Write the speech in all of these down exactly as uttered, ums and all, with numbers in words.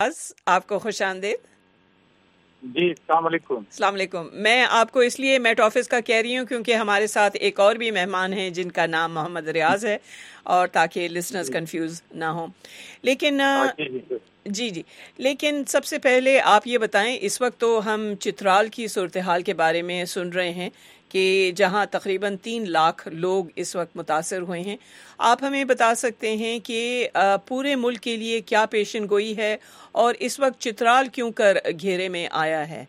آپ کو خوش آمدید. جی السلام علیکم. السلام علیکم. میں آپ کو اس لیے میٹ آفس کا کہہ رہی ہوں کیونکہ ہمارے ساتھ ایک اور بھی مہمان ہیں جن کا نام محمد ریاض ہے، اور تاکہ لسنرز کنفیوز نہ ہوں. لیکن جی جی لیکن سب سے پہلے آپ یہ بتائیں، اس وقت تو ہم چترال کی صورتحال کے بارے میں سن رہے ہیں کہ جہاں تقریباً تین لاکھ لوگ اس وقت متاثر ہوئے ہیں. آپ ہمیں بتا سکتے ہیں کہ پورے ملک کے لیے کیا پیشن گوئی ہے اور اس وقت چترال کیوں کر گھیرے میں آیا ہے؟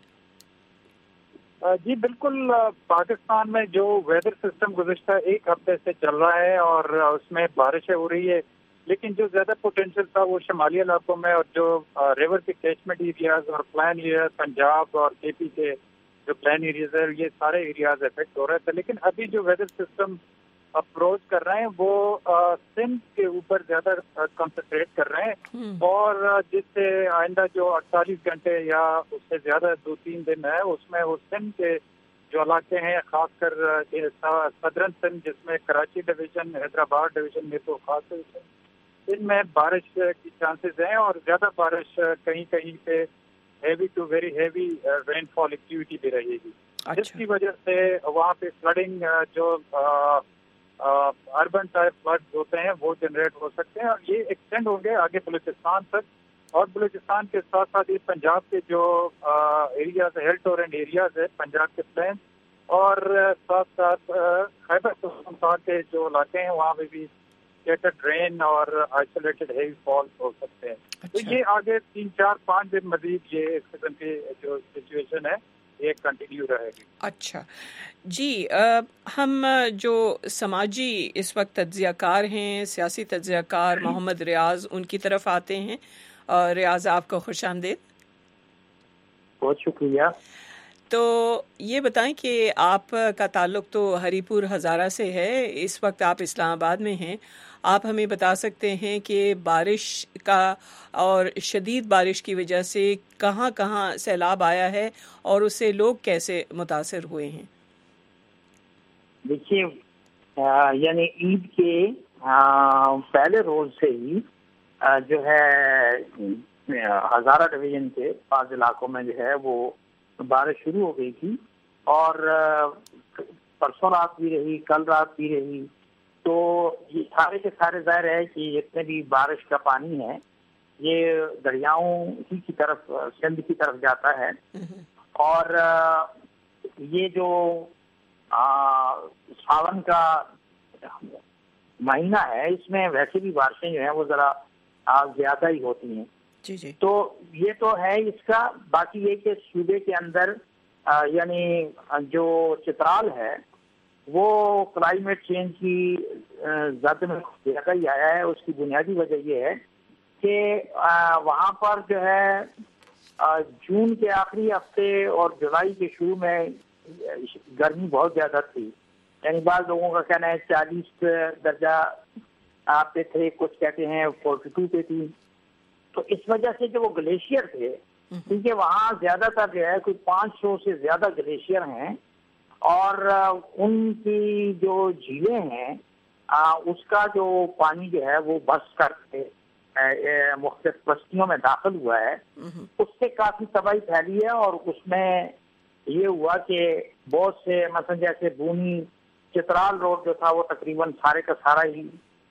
جی بالکل، پاکستان میں جو ویدر سسٹم گزشتہ ایک ہفتے سے چل رہا ہے اور اس میں بارشیں ہو رہی ہے، لیکن جو زیادہ پوٹینشیل تھا وہ شمالی علاقوں میں، اور جو ریور کے کیچمنٹ ایریاز اور پلان ایریاز پنجاب اور کے پی کے جو پلان ایریاز ہے، یہ سارے ایریاز افیکٹ ہو رہے تھے. لیکن ابھی جو ویدر سسٹم اپروچ کر رہے ہیں وہ سندھ کے اوپر زیادہ کنسنٹریٹ کر رہے ہیں، اور جس سے آئندہ جو اڑتالیس گھنٹے یا اس سے زیادہ دو تین دن ہے، اس میں وہ سندھ کے جو علاقے ہیں، خاص کر صدرن سندھ جس میں کراچی ڈویژن، حیدرآباد ڈویژن میں تو خاص ان میں بارش کی چانسز ہیں، اور زیادہ بارش کہیں کہیں پہ heavy to very heavy rain fall activity بھی رہے گی، جس کی وجہ سے وہاں پہ فلڈنگ جو اربن ٹائپ فلڈ ہوتے ہیں وہ جنریٹ ہو سکتے ہیں، اور یہ ایکسٹینڈ ہوں گے آگے بلوچستان تک. اور بلوچستان کے ساتھ ساتھ یہ پنجاب کے جو ایریاز ہیل ٹورنٹ ایریاز ہے، پنجاب کے پلین، اور ساتھ ساتھ خیبر پختونخوا کے جو علاقے ہیں وہاں پہ بھی اسکیٹرڈ رین اور آئسولیٹڈ ہیوی فال ہو سکتے ہیں. تو یہ آگے تین چار پانچ دن مزید یہ اس قسم کی جو سچویشن ہے یہ کنٹینیو رہے گی. اچھا جی، ہم جو سماجی اس وقت تجزیہ کار ہیں، سیاسی تجزیہ کار محمد ریاض، ان کی طرف آتے ہیں. اور ریاض آپ کو خوش آمدید. بہت شکریہ. تو یہ بتائیں کہ آپ کا تعلق تو ہری پور ہزارہ سے ہے، اس وقت آپ اسلام آباد میں ہیں. آپ ہمیں بتا سکتے ہیں کہ بارش کا اور شدید بارش کی وجہ سے کہاں کہاں سیلاب آیا ہے اور اس سے لوگ کیسے متاثر ہوئے ہیں؟ دیکھیے، یعنی عید کے پہلے روز سے ہی جو ہے ہزارہ ڈویژن کے بعض علاقوں میں جو ہے وہ بارش شروع ہو گئی تھی، اور پرسوں رات بھی رہی، کل رات بھی رہی. تو یہ سارے کے سارے ظاہر ہے کہ جتنے بھی بارش کا پانی ہے یہ دریاؤں ہی کی طرف، سندھ کی طرف جاتا ہے. اور یہ جو ساون کا مہینہ ہے اس میں ویسے بھی بارشیں جو ہیں وہ ذرا زیادہ ہی ہوتی ہیں. جی جی. تو یہ تو ہے اس کا. باقی یہ کہ صوبے کے اندر یعنی جو چترال ہے وہ کلائمیٹ چینج کی زد میں زیادہ ہی آیا ہے. اس کی بنیادی وجہ یہ ہے کہ وہاں پر جو ہے جون کے آخری ہفتے اور جولائی کے شروع میں گرمی بہت زیادہ تھی. یعنی بعض لوگوں کا کہنا ہے چالیس درجہ آپ پہ تھے، کچھ کہتے ہیں فورٹی ٹو پہ تھی. تو اس وجہ سے جو وہ گلیشیئر تھے، کیونکہ وہاں زیادہ تر جو ہے کوئی پانچ سو سے زیادہ گلیشیئر ہیں، اور ان کی جو جھیلیں ہیں اس کا جو پانی جو ہے وہ بس کر کے مختلف بستیوں میں داخل ہوا ہے. اس سے کافی تباہی پھیلی ہے، اور اس میں یہ ہوا کہ بہت سے مثلا جیسے بونی چترال روڈ جو تھا وہ تقریباً سارے کا سارا ہی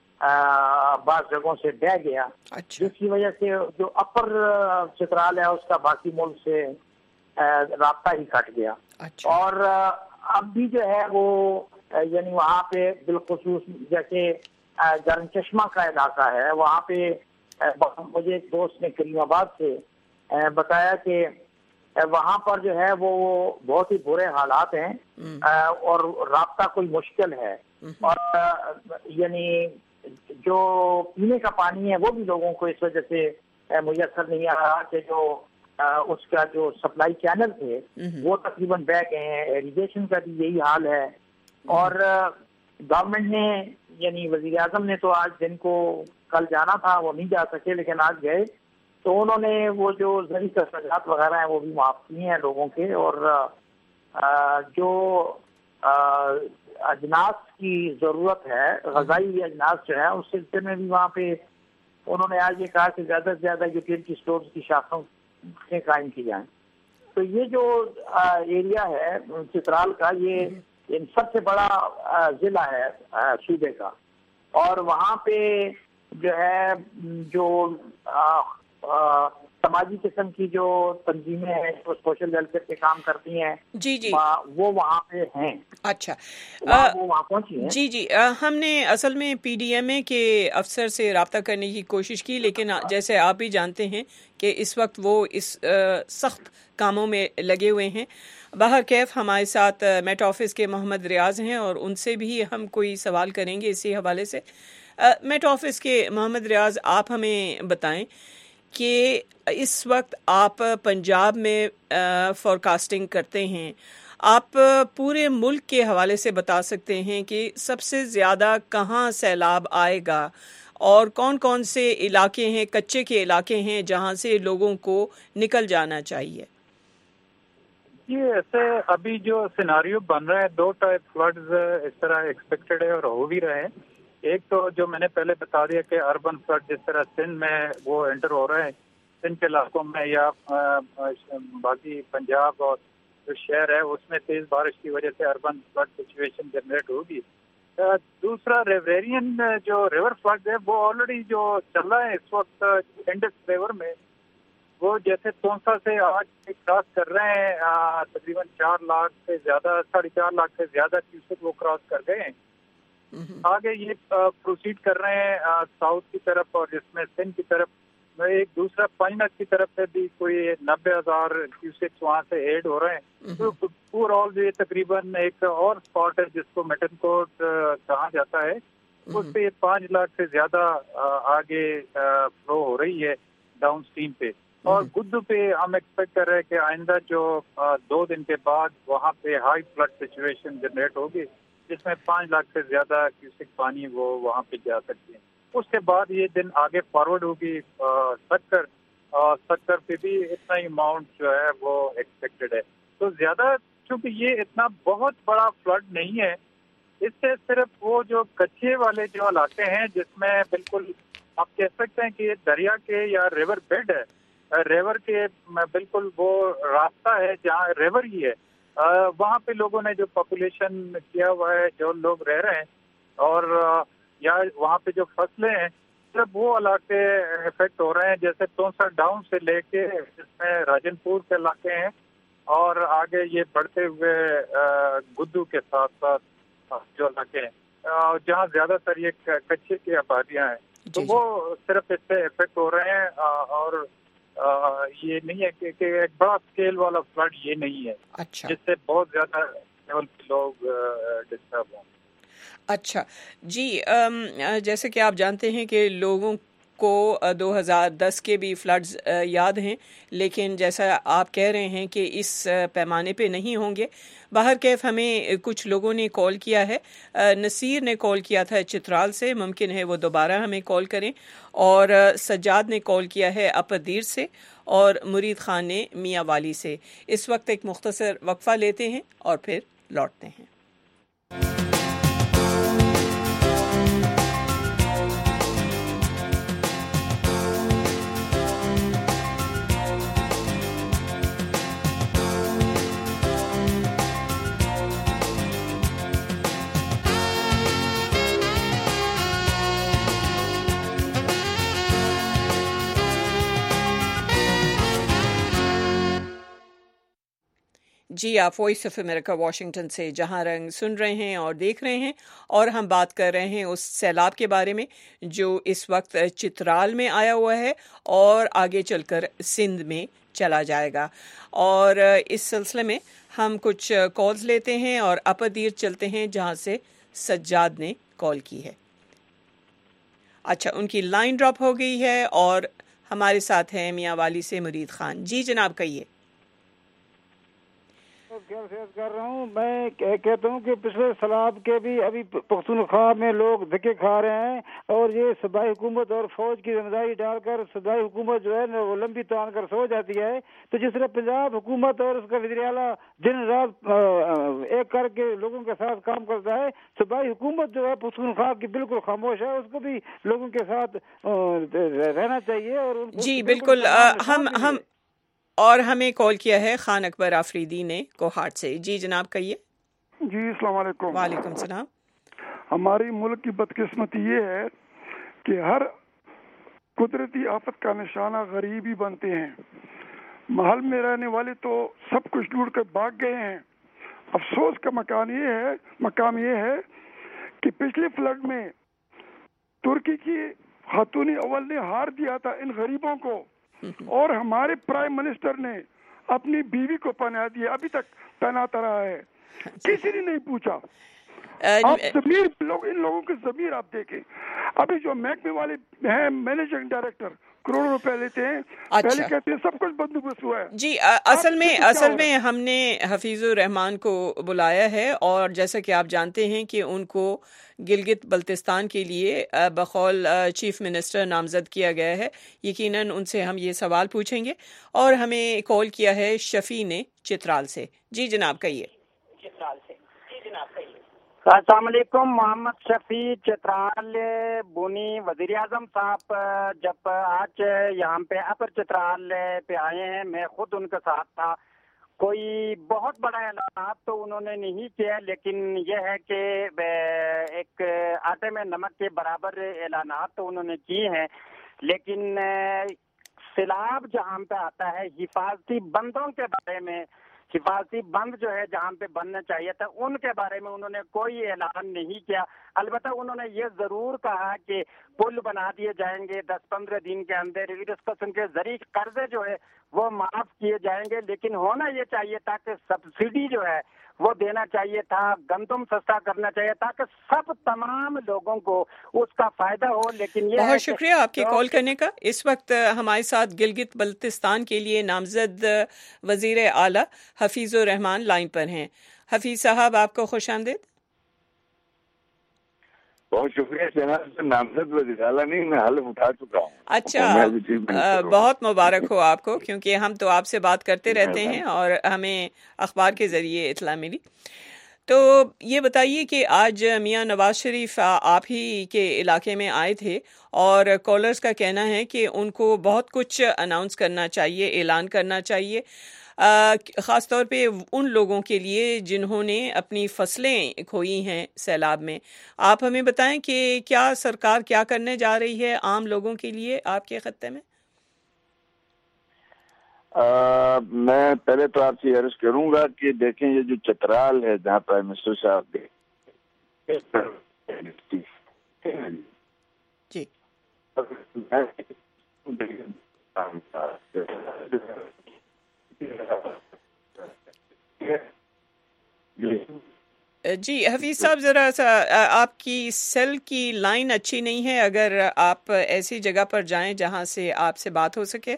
بعض جگہوں سے بہ گیا. اچھا. جس کی وجہ سے جو اپر چترال ہے اس کا باقی ملک سے رابطہ ہی کٹ گیا. اچھا. اور اب بھی جو ہے وہ یعنی وہاں پہ بالخصوص جیسے گرم چشمہ کا علاقہ ہے، وہاں پہ مجھے ایک دوست نے کریم آباد سے بتایا کہ وہاں پر جو ہے وہ بہت ہی برے حالات ہیں اور رابطہ کوئی مشکل ہے. اور یعنی جو پینے کا پانی ہے وہ بھی لوگوں کو اس وجہ سے میسر نہیں آ رہا کہ جو اس کا جو سپلائی چینل تھے وہ تقریباً بہ گئے ہیں. ایریگیشن کا بھی یہی حال ہے. اور گورنمنٹ نے یعنی وزیر اعظم نے تو آج جن کو کل جانا تھا وہ نہیں جا سکے لیکن آج گئے، تو انہوں نے وہ جو زرعی اخراجات وغیرہ ہیں وہ بھی معاف کیے ہیں لوگوں کے. اور جو اجناس کی ضرورت ہے، غذائی اجناس جو ہے، اس سلسلے میں بھی وہاں پہ انہوں نے آج یہ کہا کہ زیادہ سے زیادہ یوٹیلٹی اسٹورز کی شاخیں قائم کی جائیں. تو یہ جو ایریا ہے چترال کا، یہ سب سے بڑا ضلع ہے صوبے کا، اور وہاں پہ جو ہے جو سماجی قسم کی جو تنظیمیں ہیں جو سوشل ویلفیئر کے کام کرتی ہیں جی جی وہ وہاں پہ ہیں. اچھا وہ وہاں پہنچی ہیں. جی جی ہم نے اصل میں پی ڈی ایم اے کے افسر سے رابطہ کرنے کی کوشش کی، لیکن جیسے آپ بھی جانتے ہیں کہ اس وقت وہ اس سخت کاموں میں لگے ہوئے ہیں. بہرکیف ہمارے ساتھ میٹ آفس کے محمد ریاض ہیں اور ان سے بھی ہم کوئی سوال کریں گے اسی حوالے سے. میٹ آفس کے محمد ریاض، آپ ہمیں بتائیں کہ اس وقت آپ پنجاب میں فورکاسٹنگ کرتے ہیں، آپ پورے ملک کے حوالے سے بتا سکتے ہیں کہ سب سے زیادہ کہاں سیلاب آئے گا اور کون کون سے علاقے ہیں، کچے کے علاقے ہیں جہاں سے لوگوں کو نکل جانا چاہیے؟ یہ ایسے ابھی جو سیناریو بن رہا ہے، دو ٹائپ فلڈز اس طرح ایکسپیکٹڈ ہے اور ہو بھی رہے ہیں. ایک تو جو میں نے پہلے بتا دیا کہ اربن فلڈ جس طرح سندھ میں وہ انٹر ہو رہے ہیں، سندھ کے علاقوں میں یا باقی پنجاب اور جو شہر ہے اس میں تیز بارش کی وجہ سے اربن فلڈ سچویشن جنریٹ ہوگی. دوسرا ریویرین جو ریور فلڈ ہے وہ آلریڈی جو چل رہا ہے اس وقت انڈس ریور میں، وہ جیسے تونسا سے آج کراس کر رہے ہیں، تقریباً چار لاکھ سے زیادہ ساڑھے چار لاکھ سے زیادہ کیوسک وہ کراس کر گئے ہیں. آگے یہ پروسیڈ کر رہے ہیں ساؤتھ کی طرف، اور جس میں سندھ کی طرف ایک دوسرا پنجنت کی طرف سے بھی کوئی نبے ہزار کیوسک وہاں سے ایڈ ہو رہے ہیں. تو پور آل یہ تقریباً ایک اور اسپاٹ ہے جس کو میٹن کوٹ کہا جاتا ہے، اس پہ پانچ لاکھ سے زیادہ آگے فلو ہو رہی ہے ڈاؤن اسٹریم پہ. اور گدو پہ ہم ایکسپیکٹ کر رہے ہیں کہ آئندہ جو دو دن کے بعد وہاں پہ ہائی فلڈ سچویشن جنریٹ ہوگی جس میں پانچ لاکھ سے زیادہ کیوسک پانی وہ وہاں پہ جا سکتے ہیں. اس کے بعد یہ دن آگے فارورڈ ہوگی سکر، اور سکر پہ بھی اتنا ہی اماؤنٹ جو ہے وہ ایکسپیکٹڈ ہے. تو زیادہ چونکہ یہ اتنا بہت بڑا فلڈ نہیں ہے، اس سے صرف وہ جو کچے والے جو علاقے ہیں جس میں بالکل آپ کہہ سکتے ہیں کہ یہ دریا کے یا ریور بیڈ ہے، ریور کے بالکل وہ راستہ ہے جہاں ریور ہی ہے، وہاں پہ لوگوں نے جو پاپولیشن کیا ہوا ہے، جو لوگ رہ رہے ہیں، اور یا وہاں پہ جو فصلیں ہیں صرف وہ علاقے افیکٹ ہو رہے ہیں، جیسے تونسا ڈاؤن سے لے کے جس میں راجن پور کے علاقے ہیں اور آگے یہ بڑھتے ہوئے گدو کے ساتھ ساتھ جو علاقے ہیں جہاں زیادہ تر یہ کچے کی آبادیاں ہیں، تو وہ صرف اس سے افیکٹ ہو رہے ہیں. اور یہ نہیں ہے کہ ایک بڑا اسکیل والا فلڈ یہ نہیں ہے. اچھا. جس سے بہت زیادہ لیول پہ لوگ ڈسٹرب ہوں. اچھا جی، جیسے کہ آپ جانتے ہیں کہ لوگوں کو دو ہزار دس کے بھی فلڈز یاد ہیں، لیکن جیسا آپ کہہ رہے ہیں کہ اس پیمانے پہ نہیں ہوں گے. بہرکیف ہمیں کچھ لوگوں نے کال کیا ہے، نصیر نے کال کیا تھا چترال سے، ممکن ہے وہ دوبارہ ہمیں کال کریں، اور سجاد نے کال کیا ہے اپردیر سے، اور مرید خان نے میاں والی سے. اس وقت ایک مختصر وقفہ لیتے ہیں اور پھر لوٹتے ہیں. جی، آپ وائس آف امریکہ واشنگٹن سے جہاں رنگ سن رہے ہیں اور دیکھ رہے ہیں، اور ہم بات کر رہے ہیں اس سیلاب کے بارے میں جو اس وقت چترال میں آیا ہوا ہے اور آگے چل کر سندھ میں چلا جائے گا. اور اس سلسلے میں ہم کچھ کالز لیتے ہیں اور اپردیر چلتے ہیں جہاں سے سجاد نے کال کی ہے. اچھا، ان کی لائن ڈراپ ہو گئی ہے اور ہمارے ساتھ ہیں میاں والی سے مرید خان. جی جناب کہیے. خیال سے کر رہا ہوں. میں کہتا ہوں کہ پچھلے سیلاب کے بھی ابھی پختونخوا میں لوگ دھکے کھا رہے ہیں اور یہ صوبائی حکومت اور فوج کی ذمہ داری ڈال کر صوبائی حکومت جو ہے نا وہ لمبی تان کر سو جاتی ہے. تو جس طرح پنجاب حکومت اور اس کا وزیر اعلیٰ دن رات ایک کر کے لوگوں کے ساتھ کام کرتا ہے, صوبائی حکومت جو ہے پختونخوا کی بالکل خاموش ہے. اس کو بھی لوگوں کے ساتھ رہنا چاہیے. اور جی بالکل. ہم ہم اور ہمیں کال کیا ہے خان اکبر آفریدی نے کوہاٹ سے. جی جناب کہیے. جی السلام علیکم. وعلیکم السلام. ہماری ملک کی بدقسمتی یہ ہے کہ ہر قدرتی آفت کا نشانہ غریب ہی بنتے ہیں. محل میں رہنے والے تو سب کچھ ڈھونڈ کر بھاگ گئے ہیں. افسوس کا مکان یہ ہے مقام یہ ہے کہ پچھلے فلڈ میں ترکی کی خاتون اول نے ہار دیا تھا ان غریبوں کو, اور ہمارے پرائم منسٹر نے اپنی بیوی کو پناہ دیا, ابھی تک تناتا رہا ہے, کسی نے نہیں پوچھا. آپ ضمیر لوگ ان لوگوں کے ضمیر آپ دیکھیں. ابھی جو محکمے والے ہیں مینیجنگ ڈائریکٹر کروڑوں روپے لیتے ہیں, پہلے کہتے ہیں سب کچھ بندوبست ہوا ہے. جی اصل میں اصل میں ہم نے حفیظ الرحمان کو بلایا ہے, اور جیسا کہ آپ جانتے ہیں کہ ان کو گلگت بلتستان کے لیے بقول چیف منسٹر نامزد کیا گیا ہے. یقیناً ان سے ہم یہ سوال پوچھیں گے. اور ہمیں کال کیا ہے شفیع نے چترال سے. جی جناب کہیے. چترال سے. جی جناب کہیے. السلام علیکم. محمد شفیع چترال بونی. وزیر اعظم صاحب جب آج یہاں پہ اپر چترال پہ آئے ہیں, میں خود ان کے ساتھ تھا. کوئی بہت بڑا اعلانات تو انہوں نے نہیں کیا, لیکن یہ ہے کہ ایک آٹے میں نمک کے برابر اعلانات تو انہوں نے کیے ہیں. لیکن سیلاب جہاں پہ آتا ہے, حفاظتی بندوں کے بارے میں, حفاظتی بند جو ہے جہاں پہ بننا چاہیے تھا, ان کے بارے میں انہوں نے کوئی اعلان نہیں کیا. البتہ انہوں نے یہ ضرور کہا کہ پل بنا دیے جائیں گے دس پندرہ دن کے اندر, اس قسم کے زرعی قرضے جو ہے وہ معاف کیے جائیں گے. لیکن ہونا یہ چاہیے تھا کہ سبسڈی جو ہے وہ دینا چاہیے تھا, گندم سستا کرنا چاہیے تاکہ سب تمام لوگوں کو اس کا فائدہ ہو. لیکن یہ بہت شکریہ آپ کی کال کرنے کا. اس وقت ہمارے ساتھ گلگت بلتستان کے لیے نامزد وزیر اعلیٰ حفیظ الرحمان لائن پر ہیں. حفیظ صاحب آپ کو خوش آمدید. بہت شکریہ جناب. نامزد وزیر اعلیٰ نہیں, میں حلف اٹھا چکا ہوں. اچھا, بہت مبارک ہو آپ کو, کیونکہ ہم تو آپ سے بات کرتے رہتے ہیں اور ہمیں اخبار کے ذریعے اطلاع ملی. تو یہ بتائیے کہ آج میاں نواز شریف آپ ہی کے علاقے میں آئے تھے, اور کالرز کا کہنا ہے کہ ان کو بہت کچھ اناؤنس کرنا چاہیے, اعلان کرنا چاہیے, خاص طور پہ ان لوگوں کے لیے جنہوں نے اپنی فصلیں کھوئی ہیں سیلاب میں. آپ ہمیں بتائیں کہ کیا سرکار کیا کرنے جا رہی ہے عام لوگوں کے لیے آپ کے خطے میں. آ, میں پہلے تو آپ سے عرض کروں گا کہ دیکھیں یہ جو چترال ہے جہاں پرائم منسٹر صاحب جی جی حفیظ صاحب, ذرا سا آپ کی سیل کی لائن اچھی نہیں ہے, اگر آپ ایسی جگہ پر جائیں جہاں سے آپ سے بات ہو سکے.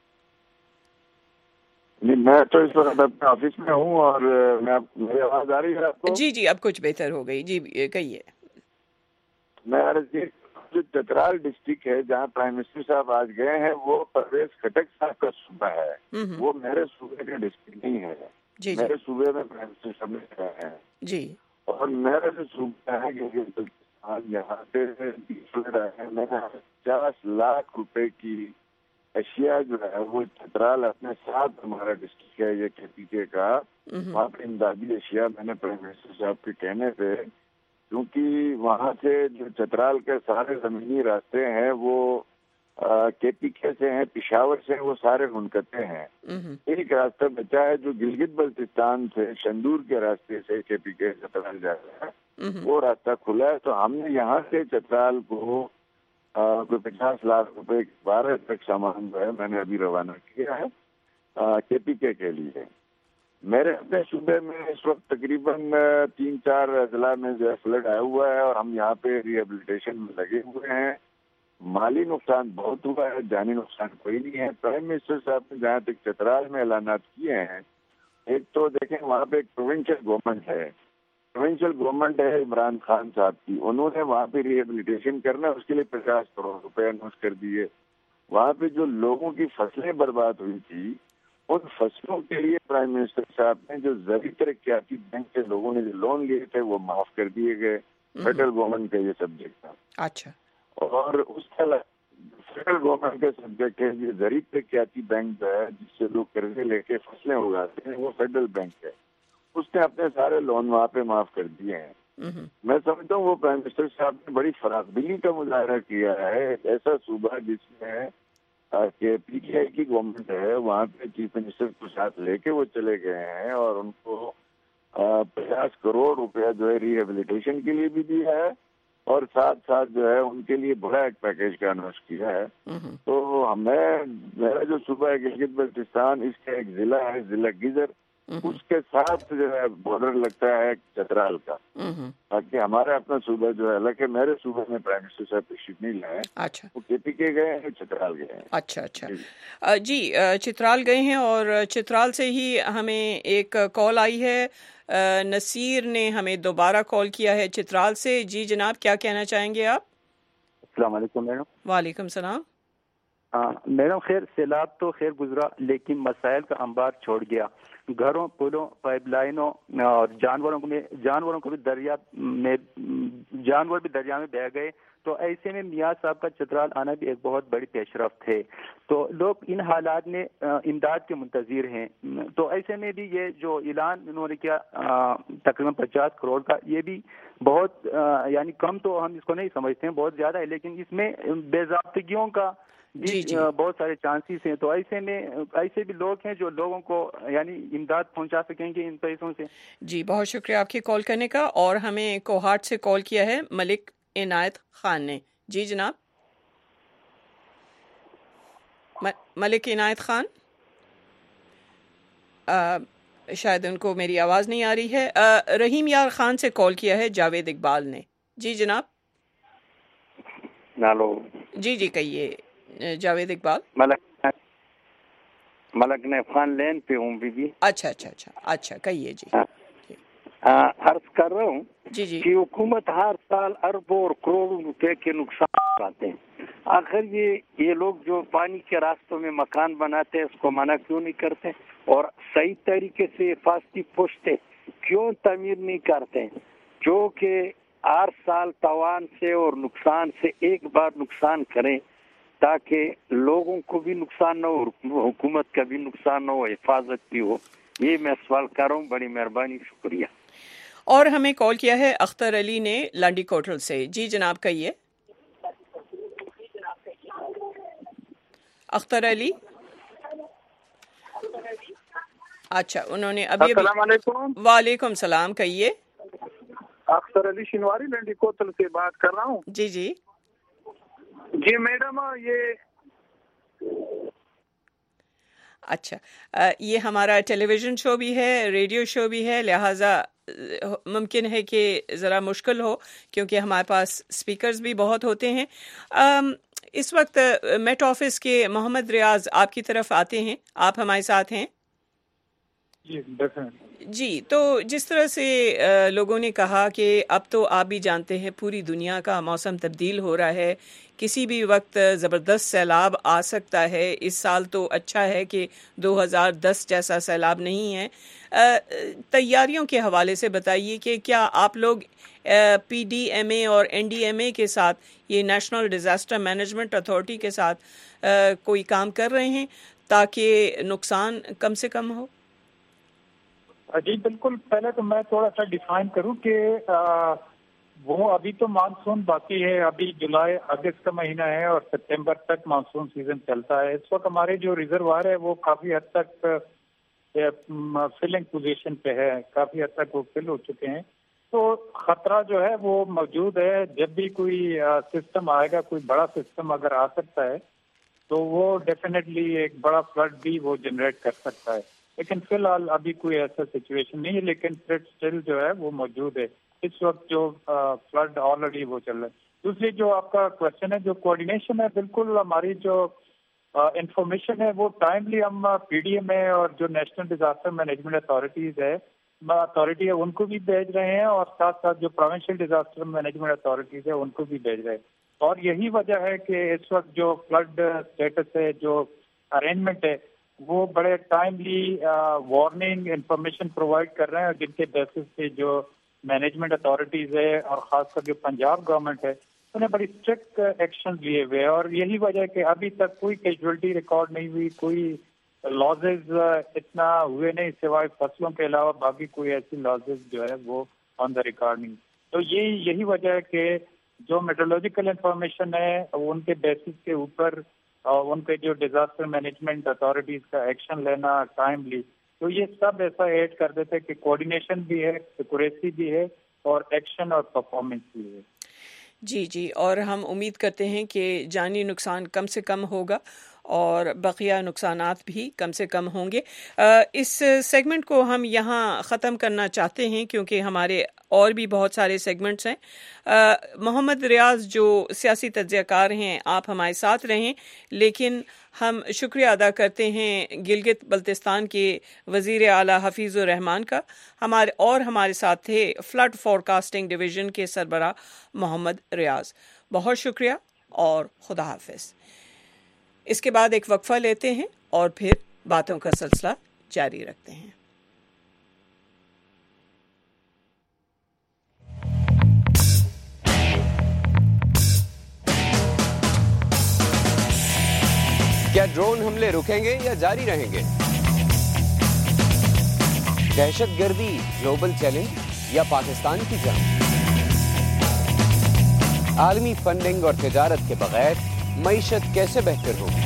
میں تو اس وقت اپنے آفس میں ہوں, اور میں میری آواز آ رہی ہے آپ کو؟ جی جی اب کچھ بہتر ہو گئی. جی کہیے. میں عرض یہ جو چترال ڈسٹرکٹ ہے جہاں پرائم منسٹر صاحب آج گئے ہیں, وہ پرویز خٹک صاحب کا صوبہ ہے, وہ میرے صوبے کا ڈسٹرکٹ نہیں ہے. جی میرے صوبے میں پرائم منسٹر صاحب نے گئے ہیں جی, اور میرا جو صوبہ ہے یہاں پہ میں نے پچاس لاکھ روپے کی اشیاء جو ہے وہ چترال اپنے ساتھ, ہمارا ڈسٹرکٹ ہے یہ کے پی کے کا, وہاں پہ امدادی اشیاء میں نے پرائم منسٹر صاحب کے کہنے پہ, کیونکہ وہاں سے جو چترال کے سارے زمینی راستے ہیں وہ کے پی کے سے ہیں, پشاور سے, وہ سارے منقطع ہیں. ایک راستہ بچا ہے جو گلگت بلتستان سے شندور کے راستے سے کے پی کے چترال جا رہا ہے, وہ راستہ کھلا ہے. تو ہم نے یہاں سے چترال کو کوئی پچاس لاکھ روپے بارہ تک سامان جو ہے میں نے ابھی روانہ کیا ہے کے پی کے کے لیے. میرے اپنے صوبے میں اس وقت تقریباً تین چار اضلاع میں جو ہے فلڈ آیا ہوا ہے, اور ہم یہاں پہ ریہیبلیٹیشن میں لگے ہوئے ہیں. مالی نقصان بہت ہوا ہے, جانی نقصان کوئی نہیں ہے. پرائم منسٹر صاحب نے جہاں تک چترال میں اعلانات کیے ہیں ایک تو دیکھیں وہاں پہ ایک پروونشل گورنمنٹ ہے، پروونشل گورنمنٹ ہے عمران خان صاحب کی، انہوں نے وہاں پہ ریہیبلیٹیشن کرنا ہے، اس کے لیے پچاس کروڑ روپے اناؤنس کر دیے. وہاں پہ جو لوگوں کی فصلیں برباد ہوئی تھی ان فصلوں کے لیے پرائم منسٹر صاحب نے جو زرعی ترقیاتی بینک سے لوگوں نے جو لون لیے تھے وہ معاف کر دیے گئے. فیڈرل گورنمنٹ کا یہ سبجیکٹ تھا. اچھا. اور اس کے علاوہ فیڈرل گورنمنٹ کا سبجیکٹ ہے یہ زرعی ترقیاتی بینک جو ہے جس سے لوگ قرضے لے کے فصلیں اگاتے ہیں، وہ فیڈرل بینک ہے. اس نے اپنے سارے لون وہاں پہ معاف کر دیے ہیں. میں سمجھتا ہوں وہ پرائم منسٹر صاحب نے بڑی فراخ دلی کا مظاہرہ کیا ہے. ایک ایسا صوبہ جس میں کہ پی ٹی آئی کی گورنمنٹ ہے، وہاں پہ چیف منسٹر کو ساتھ لے کے وہ چلے گئے ہیں اور ان کو پچاس کروڑ روپیہ جو ہے ریہیبلیٹیشن کے لیے بھی دیا ہے اور ساتھ ساتھ جو ہے ان کے لیے بڑا ایک پیکیج کا اناؤنس کیا ہے. تو ہمیں میرا جو صوبہ ہے گلگت بلتستان، اس کا ایک ضلع ہے ضلع گیزر، اس کے ساتھ جو ہے بارڈر لگتا ہے چترال کا. باقی ہمارا اپنا صوبہ جو ہے الگ ہے. میرے صوبے میں پرائم منسٹر صاحب تشریف نہیں لائے. اچھا. وہ کے پی کے گئے ہیں، چترال گئے ہیں. اچھا اچھا جی چترال گئے ہیں اور چترال سے ہی ہمیں ایک کال آئی ہے. نصیر نے ہمیں دوبارہ کال کیا ہے چترال سے. جی جناب کیا کہنا چاہیں گے آپ؟ السلام علیکم میڈم. وعلیکم السلام. میڈم خیر سیلاب تو خیر گزرا لیکن مسائل کا انبار چھوڑ گیا. گھروں، پلوں، پائپ لائنوں اور جانوروں میں جانوروں کو بھی دریا میں جانور بھی دریا میں بہہ گئے. تو ایسے میں میاں صاحب کا چترال آنا بھی ایک بہت بڑی پیش رفت ہے. تو لوگ ان حالات میں امداد کے منتظر ہیں. تو ایسے میں بھی یہ جو اعلان انہوں نے کیا تقریباً پچاس کروڑ کا، یہ بھی بہت یعنی کم تو ہم اس کو نہیں سمجھتے ہیں، بہت زیادہ ہے، لیکن اس میں بے ضابطگیوں کا جی جی بہت سارے چانسز ہیں. تو ایسے میں ایسے بھی لوگ ہیں جو لوگوں کو یعنی امداد پہنچا سکیں گے ان پیسوں سے. جی بہت شکریہ آپ کی کال کرنے کا. اور ہمیں کوہاٹ سے کال کیا ہے ملک عنایت خان نے. جی جناب. ملک عنایت خان، آ, شاید ان کو میری آواز نہیں آ رہی ہے. آ, رحیم یار خان سے کال کیا ہے جاوید اقبال نے. جی جناب. نالو. جی جی کہیے جاوید اقبال. ملک ملک نیب خان لین پہ ہوں بی بی. اچھا اچھا اچھا اچھا کہیے. جی عرض کر رہا ہوں جی جی کہ حکومت ہر سال اربوں اور کروڑوں روپے کے نقصان اٹھاتے ہیں. آخر یہ یہ لوگ جو پانی کے راستوں میں مکان بناتے ہیں اس کو منع کیوں نہیں کرتے اور صحیح طریقے سے حفاظتی پوچھتے کیوں تعمیر نہیں کرتے، جو کہ ہر سال توان سے اور نقصان سے ایک بار نقصان کریں تاکہ لوگوں کو بھی نقصان نہ ہو، حکومت کا بھی نقصان نہ ہو، حفاظت بھی ہو. یہ میں سوال کر رہا ہوں. بڑی مہربانی، شکریہ. اور ہمیں کال کیا ہے اختر علی نے لانڈی کوٹل سے. جی جناب کہیے. اختر علی. اچھا انہوں نے ابھی السلام علیکم. وعلیکم السلام. کہیے. اختر علی شنواری لانڈی کوتل سے بات کر رہا ہوں. جی جی جی میڈم یہ اچھا یہ ہمارا ٹیلی ویژن شو بھی ہے، ریڈیو شو بھی ہے، لہٰذا ممکن ہے کہ ذرا مشکل ہو کیونکہ ہمارے پاس سپیکرز بھی بہت ہوتے ہیں. اس وقت میٹ آفس کے محمد ریاض آپ کی طرف آتے ہیں. آپ ہمارے ساتھ ہیں. جی تو جس طرح سے لوگوں نے کہا کہ اب تو آپ بھی جانتے ہیں پوری دنیا کا موسم تبدیل ہو رہا ہے، کسی بھی وقت زبردست سیلاب آ سکتا ہے. اس سال تو اچھا ہے کہ دو ہزار دس جیسا سیلاب نہیں ہے. تیاریوں کے حوالے سے بتائیے کہ کیا آپ لوگ پی ڈی ایم اے اور این ڈی ایم اے کے ساتھ، یہ نیشنل ڈیزاسٹر مینجمنٹ اتھارٹی کے ساتھ کوئی کام کر رہے ہیں تاکہ نقصان کم سے کم ہو؟ جی بالکل. پہلے تو میں تھوڑا سا ڈیفائن کروں کہ وہ ابھی تو مانسون باقی ہے. ابھی جولائی اگست کا مہینہ ہے اور ستمبر تک مانسون سیزن چلتا ہے. اس وقت ہمارے جو ریزروار ہے وہ کافی حد تک فلنگ پوزیشن پہ ہے، کافی حد تک وہ فل ہو چکے ہیں. تو خطرہ جو ہے وہ موجود ہے. جب بھی کوئی سسٹم آئے گا، کوئی بڑا سسٹم اگر آ سکتا ہے تو وہ ڈیفینیٹلی ایک بڑا فلڈ بھی وہ جنریٹ کر سکتا ہے. لیکن فی الحال ابھی کوئی ایسا سچویشن نہیں ہے، لیکن تھریٹ اسٹل جو ہے وہ موجود ہے. اس وقت جو فلڈ آلریڈی وہ چل رہا ہے. دوسری جو آپ کا کوشچن ہے، جو کوآرڈینیشن ہے، بالکل ہماری جو انفارمیشن ہے وہ ٹائملی ہم پی ڈی ایم ہے اور جو نیشنل ڈیزاسٹر مینجمنٹ اتھارٹیز ہے اتھارٹی ہے ان کو بھی بھیج رہے ہیں اور ساتھ ساتھ جو پروونشل ڈیزاسٹر مینجمنٹ اتھارٹیز ہے ان کو بھی بھیج رہے ہیں. اور یہی وجہ ہے کہ اس وقت جو فلڈ اسٹیٹس ہے جو ارینجمنٹ ہے وہ بڑے ٹائملی وارننگ انفارمیشن پرووائڈ کر رہے ہیں جن کے بیسس پہ جو مینجمنٹ اتھارٹیز ہے اور خاص کر جو پنجاب گورنمنٹ ہے انہیں بڑی اسٹرکٹ ایکشن لیے ہوئے اور یہی وجہ ہے کہ ابھی تک کوئی کیجویلٹی ریکارڈ نہیں ہوئی, کوئی لاسز اتنا ہوئے نہیں سوائے فصلوں کے علاوہ باقی کوئی ایسی لاسز جو ہے وہ آن دا ریکارڈ نہیں. تو یہ یہی وجہ ہے کہ جو میٹرولوجیکل انفارمیشن ہے ان کے بیسس کے اوپر ان کے جو ڈیزاسٹر مینجمنٹ اتھارٹیز کا ایکشن لینا ٹائملی, تو یہ سب ایسا ایڈ کر دیتے کہ کوآرڈینیشن بھی ہے, ایکوریسی بھی ہے اور ایکشن اور پرفارمنس بھی ہے. جی جی اور ہم امید کرتے ہیں کہ جانی نقصان کم سے کم ہوگا اور بقیہ نقصانات بھی کم سے کم ہوں گے. اس سیگمنٹ کو ہم یہاں ختم کرنا چاہتے ہیں کیونکہ ہمارے اور بھی بہت سارے سیگمنٹس ہیں. محمد ریاض جو سیاسی تجزیہ کار ہیں آپ ہمارے ساتھ رہیں, لیکن ہم شکریہ ادا کرتے ہیں گلگت بلتستان کے وزیر اعلیٰ حفیظ الرحمان کا ہمارے اور ہمارے ساتھ تھے فلڈ فورکاسٹنگ ڈویژن کے سربراہ محمد ریاض. بہت شکریہ اور خدا حافظ. اس کے بعد ایک وقفہ لیتے ہیں اور پھر باتوں کا سلسلہ جاری رکھتے ہیں. کیا ڈرون حملے رکیں گے یا جاری رہیں گے؟ دہشت گردی گلوبل چیلنج یا پاکستان کی جنگ؟ عالمی فنڈنگ اور تجارت کے بغیر معیشت کیسے بہتر ہوگی؟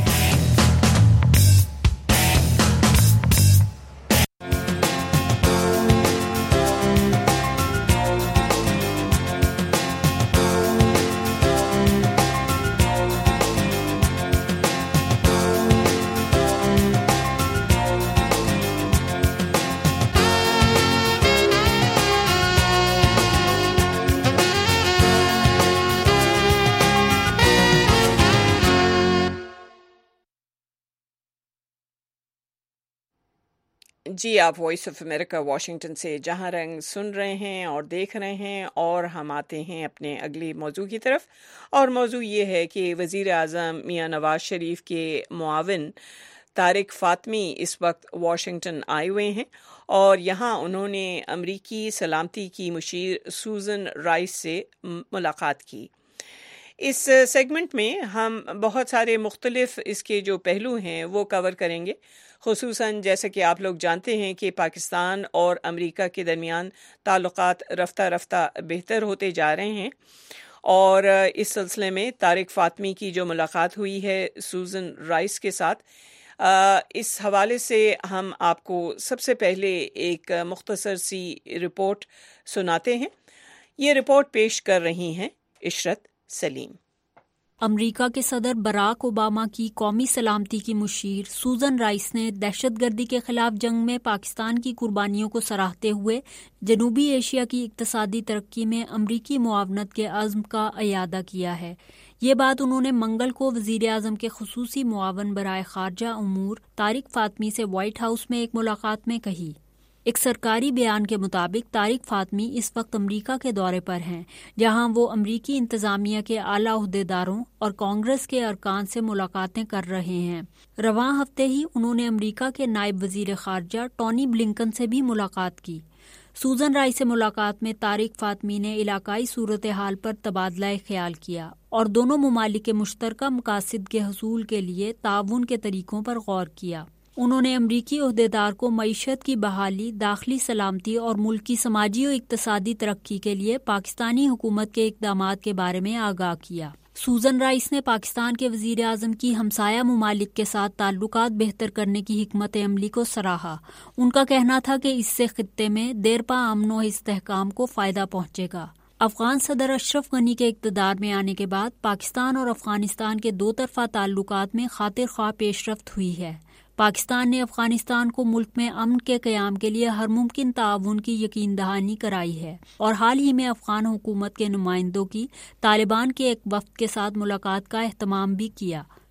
جی آپ وائس آف امریکہ واشنگٹن سے جہاں رنگ سن رہے ہیں اور دیکھ رہے ہیں, اور ہم آتے ہیں اپنے اگلی موضوع کی طرف. اور موضوع یہ ہے کہ وزیر اعظم میاں نواز شریف کے معاون طارق فاطمی اس وقت واشنگٹن آئے ہوئے ہیں اور یہاں انہوں نے امریکی سلامتی کی مشیر سوزن رائس سے ملاقات کی. اس سیگمنٹ میں ہم بہت سارے مختلف اس کے جو پہلو ہیں وہ کور کریں گے, خصوصاً جیسے کہ آپ لوگ جانتے ہیں کہ پاکستان اور امریکہ کے درمیان تعلقات رفتہ رفتہ بہتر ہوتے جا رہے ہیں, اور اس سلسلے میں طارق فاطمی کی جو ملاقات ہوئی ہے سوزن رائس کے ساتھ, اس حوالے سے ہم آپ کو سب سے پہلے ایک مختصر سی رپورٹ سناتے ہیں. یہ رپورٹ پیش کر رہی ہیں عشرت سلیم. امریکہ کے صدر براک اوباما کی قومی سلامتی کی مشیر سوزن رائس نے دہشت گردی کے خلاف جنگ میں پاکستان کی قربانیوں کو سراہتے ہوئے جنوبی ایشیا کی اقتصادی ترقی میں امریکی معاونت کے عزم کا اعادہ کیا ہے. یہ بات انہوں نے منگل کو وزیر اعظم کے خصوصی معاون برائے خارجہ امور طارق فاطمی سے وائٹ ہاؤس میں ایک ملاقات میں کہی. ایک سرکاری بیان کے مطابق طارق فاطمی اس وقت امریکہ کے دورے پر ہیں, جہاں وہ امریکی انتظامیہ کے اعلیٰ عہدیداروں اور کانگریس کے ارکان سے ملاقاتیں کر رہے ہیں. رواں ہفتے ہی انہوں نے امریکہ کے نائب وزیر خارجہ ٹونی بلنکن سے بھی ملاقات کی. سوزن رائس سے ملاقات میں طارق فاطمی نے علاقائی صورتحال پر تبادلہ خیال کیا اور دونوں ممالک کے مشترکہ مقاصد کے حصول کے لیے تعاون کے طریقوں پر غور کیا. انہوں نے امریکی عہدیدار کو معیشت کی بحالی، داخلی سلامتی اور ملک کی سماجی و اقتصادی ترقی کے لیے پاکستانی حکومت کے اقدامات کے بارے میں آگاہ کیا. سوزن رائس نے پاکستان کے وزیر اعظم کی ہمسایہ ممالک کے ساتھ تعلقات بہتر کرنے کی حکمت عملی کو سراہا. ان کا کہنا تھا کہ اس سے خطے میں دیرپا امن و استحکام کو فائدہ پہنچے گا. افغان صدر اشرف غنی کے اقتدار میں آنے کے بعد پاکستان اور افغانستان کے دو طرفہ تعلقات میں خاطر خواہ پیش رفت ہوئی ہے. پاکستان نے افغانستان کو ملک میں امن کے قیام کے لیے ہر ممکن تعاون کی یقین دہانی کرائی ہے اور حال ہی میں افغان حکومت کے نمائندوں کی طالبان کے ایک وفد کے ساتھ ملاقات کا اہتمام بھی کیا.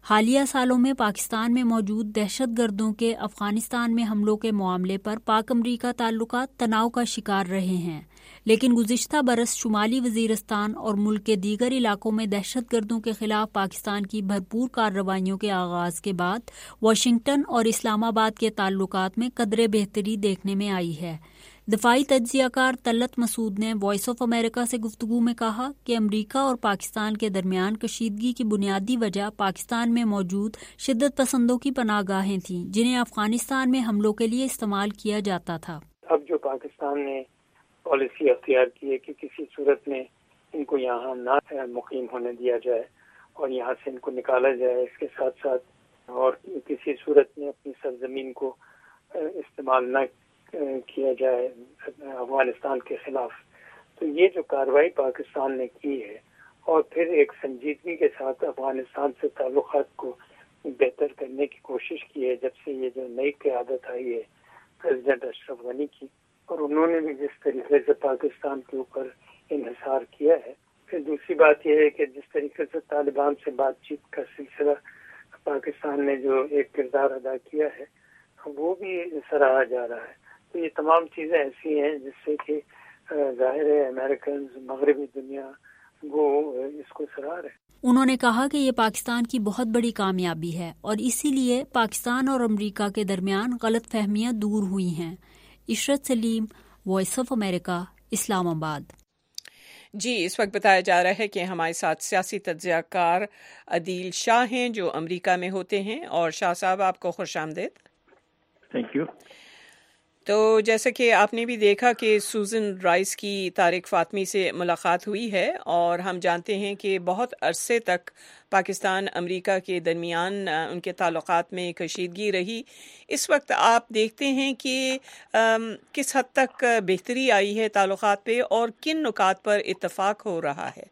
حالیہ سالوں میں پاکستان میں موجود دہشت گردوں کے افغانستان میں حملوں کے معاملے پر پاک امریکہ تعلقات تناؤ کا شکار رہے ہیں، لیکن گزشتہ برس شمالی وزیرستان اور ملک کے دیگر علاقوں میں دہشت گردوں کے خلاف پاکستان کی بھرپور کارروائیوں کے آغاز کے بعد واشنگٹن اور اسلام آباد کے تعلقات میں قدرے بہتری دیکھنے میں آئی ہے۔ دفاعی تجزیہ کار طلعت مسعود نے وائس آف امریکہ سے گفتگو میں کہا کہ امریکہ اور پاکستان کے درمیان کشیدگی کی بنیادی وجہ پاکستان میں موجود شدت پسندوں کی پناہ گاہیں تھیں، جنہیں افغانستان میں حملوں کے لیے استعمال کیا جاتا تھا۔ اب جو پاکستان نے پالیسی اختیار کی ہے کہ کسی صورت میں ان کو یہاں نہ مقیم ہونے دیا جائے اور یہاں سے ان کو نکالا جائے، اس کے ساتھ ساتھ اور کسی صورت میں اپنی سرزمین کو استعمال نہ کیا جائے افغانستان کے خلاف، تو یہ جو کارروائی پاکستان نے کی ہے اور پھر ایک سنجیدگی کے ساتھ افغانستان سے تعلقات کو بہتر کرنے کی کوشش کی ہے جب سے یہ جو نئی قیادت آئی ہے پریزیڈنٹ اشرف غنی کی، اور انہوں نے بھی جس طریقے سے پاکستان کے اوپر انحصار کیا ہے۔ پھر دوسری بات یہ ہے کہ جس طریقے سے طالبان سے بات چیت کا سلسلہ پاکستان نے جو ایک کردار ادا کیا ہے وہ بھی سراہا جا رہا ہے۔ تو یہ تمام چیزیں ایسی ہیں جس سے کہ ظاہر ہے امریکنز، مغربی دنیا وہ اس کو سراہ رہے ہیں۔ انہوں نے کہا کہ یہ پاکستان کی بہت بڑی کامیابی ہے اور اسی لیے پاکستان اور امریکہ کے درمیان غلط فہمیاں دور ہوئی ہیں۔ عشرت سلیم، وائس آف امریکہ، اسلام آباد۔ جی، اس وقت بتایا جا رہا ہے کہ ہمارے ساتھ سیاسی تجزیہ کار عدیل شاہ ہیں جو امریکہ میں ہوتے ہیں، اور شاہ صاحب آپ کو خوش آمدید۔ Thank you. تو جیسا کہ آپ نے بھی دیکھا کہ سوزن رائس کی طارق فاطمی سے ملاقات ہوئی ہے، اور ہم جانتے ہیں کہ بہت عرصے تک پاکستان امریکہ کے درمیان ان کے تعلقات میں کشیدگی رہی۔ اس وقت آپ دیکھتے ہیں کہ کس حد تک بہتری آئی ہے تعلقات پہ، اور کن نکات پر اتفاق ہو رہا ہے؟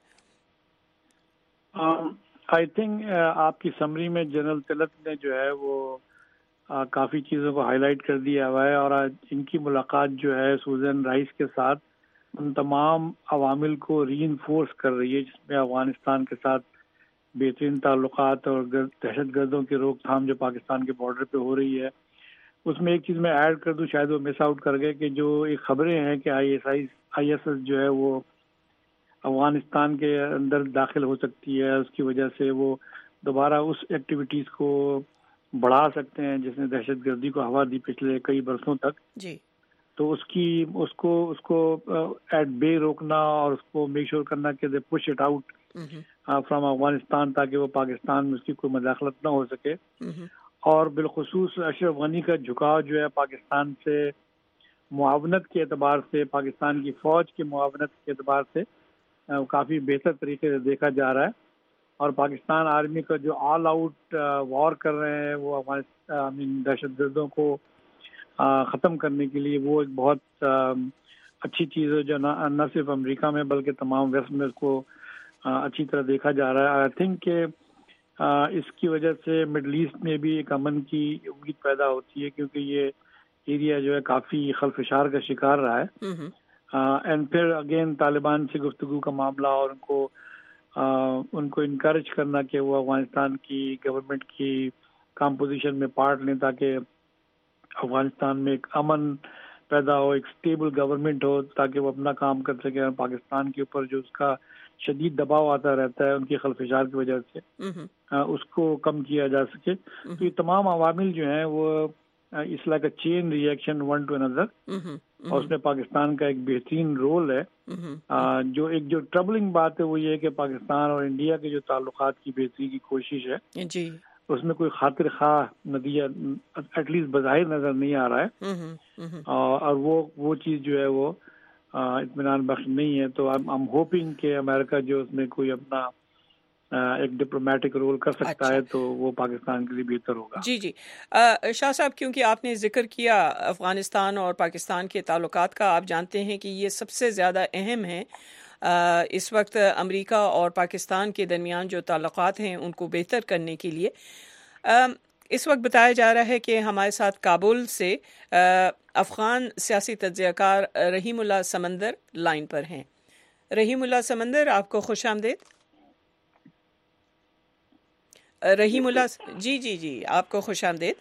آئی تھنک آپ کی سمری میں جنرل طلعت نے جو ہے وہ آ, کافی چیزوں کو ہائی لائٹ کر دیا ہوا ہے، اور آج ان کی ملاقات جو ہے سوزن رائس کے ساتھ ان تمام عوامل کو ری انفورس کر رہی ہے جس میں افغانستان کے ساتھ بہترین تعلقات اور دہشت گردوں کی روک تھام جو پاکستان کے بارڈر پہ ہو رہی ہے۔ اس میں ایک چیز میں ایڈ کر دوں، شاید وہ مس آؤٹ کر گئے، کہ جو ایک خبریں ہیں کہ I S I I S S جو ہے وہ افغانستان کے اندر داخل ہو سکتی ہے، اس کی وجہ سے وہ دوبارہ اس ایکٹیویٹیز کو بڑھا سکتے ہیں جس نے دہشت گردی کو ہوا دی پچھلے کئی برسوں تک۔ جی، تو اس کی اس کو اس کو ایٹ بے روکنا اور اس کو میک شور کرنا کہ they push it out from Afghanistan, تاکہ وہ پاکستان میں اس کی کوئی مداخلت نہ ہو سکے۔ اور بالخصوص اشرف غنی کا جھکاؤ جو ہے پاکستان سے معاونت کے اعتبار سے، پاکستان کی فوج کی معاونت کے اعتبار سے کافی بہتر طریقے سے دیکھا جا رہا ہے، اور پاکستان آرمی کا جو آل آؤٹ وار کر رہے ہیں وہ افغانستان دہشت گردوں کو ختم کرنے کے لیے، وہ ایک بہت اچھی چیز ہے جو نہ صرف امریکہ میں بلکہ تمام ویسٹ میں اس کو اچھی طرح دیکھا جا رہا ہے۔ آئی تھنک کہ اس کی وجہ سے مڈل ایسٹ میں بھی ایک امن کی امید پیدا ہوتی ہے، کیونکہ یہ ایریا جو ہے کافی خلفشار کا شکار رہا ہے۔ اینڈ پھر اگین طالبان سے گفتگو کا معاملہ اور ان کو ان کو انکریج کرنا کہ وہ افغانستان کی گورنمنٹ کی کمپوزیشن میں پارٹ لیں، تاکہ افغانستان میں ایک امن پیدا ہو، ایک اسٹیبل گورنمنٹ ہو، تاکہ وہ اپنا کام کر سکے، اور پاکستان کے اوپر جو اس کا شدید دباؤ آتا رہتا ہے ان کی خلفشار کی وجہ سے اس کو کم کیا جا سکے۔ تو یہ تمام عوامل جو ہیں وہ اس like a chain reaction one two اندر، اور اس میں پاکستان کا ایک بہترین رول ہے۔ جو ایک جو ٹربلنگ بات ہے وہ یہ ہے کہ پاکستان اور انڈیا کے جو تعلقات کی بہتری کی کوشش ہے جی، اس میں کوئی خاطر خواہ نتیجہ ایٹ لیسٹ بظاہر نظر نہیں آ رہا ہے، اور وہ وہ چیز جو ہے وہ اطمینان بخش نہیں ہے۔ تو آئی ایم ہوپنگ کہ امریکہ جو اس میں کوئی اپنا ایک ڈپلومیٹک رول کر سکتا اچھا. ہے تو وہ پاکستان کے لیے بہتر ہوگا۔ جی جی شاہ صاحب، کیونکہ آپ نے ذکر کیا افغانستان اور پاکستان کے تعلقات کا، آپ جانتے ہیں کہ یہ سب سے زیادہ اہم ہے اس وقت امریکہ اور پاکستان کے درمیان جو تعلقات ہیں ان کو بہتر کرنے کے لیے۔ اس وقت بتایا جا رہا ہے کہ ہمارے ساتھ کابل سے افغان سیاسی تجزیہ کار رحیم اللہ سمندر لائن پر ہیں۔ رحیم اللہ سمندر، آپ کو خوش آمدید۔ رحیم اللہ جی جی جی آپ کو خوش آمدید.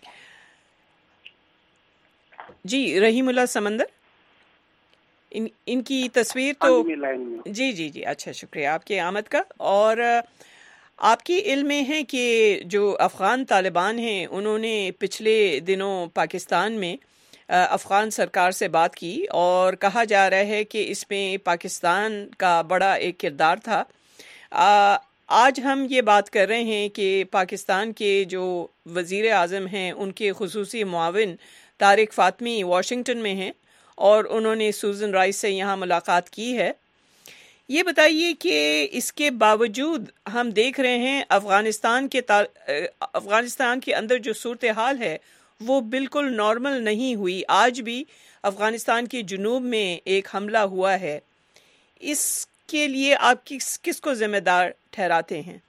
جی رحیم اللہ سمندر ان ان کی تصویر تو جی جی جی اچھا شکریہ آپ کی آمد کا. اور آپ کی علم میں ہے کہ جو افغان طالبان ہیں انہوں نے پچھلے دنوں پاکستان میں افغان سرکار سے بات کی اور کہا جا رہا ہے کہ اس میں پاکستان کا بڑا ایک کردار تھا. آج ہم یہ بات کر رہے ہیں کہ پاکستان کے جو وزیر اعظم ہیں ان کے خصوصی معاون طارق فاطمی واشنگٹن میں ہیں اور انہوں نے سوزن رائس سے یہاں ملاقات کی ہے. یہ بتائیے کہ اس کے باوجود ہم دیکھ رہے ہیں افغانستان کے افغانستان کے اندر جو صورتحال ہے وہ بالکل نارمل نہیں ہوئی. آج بھی افغانستان کے جنوب میں ایک حملہ ہوا ہے. اس کے لیے آپ کس کس کو ذمہ دار ٹھہراتے ہیں؟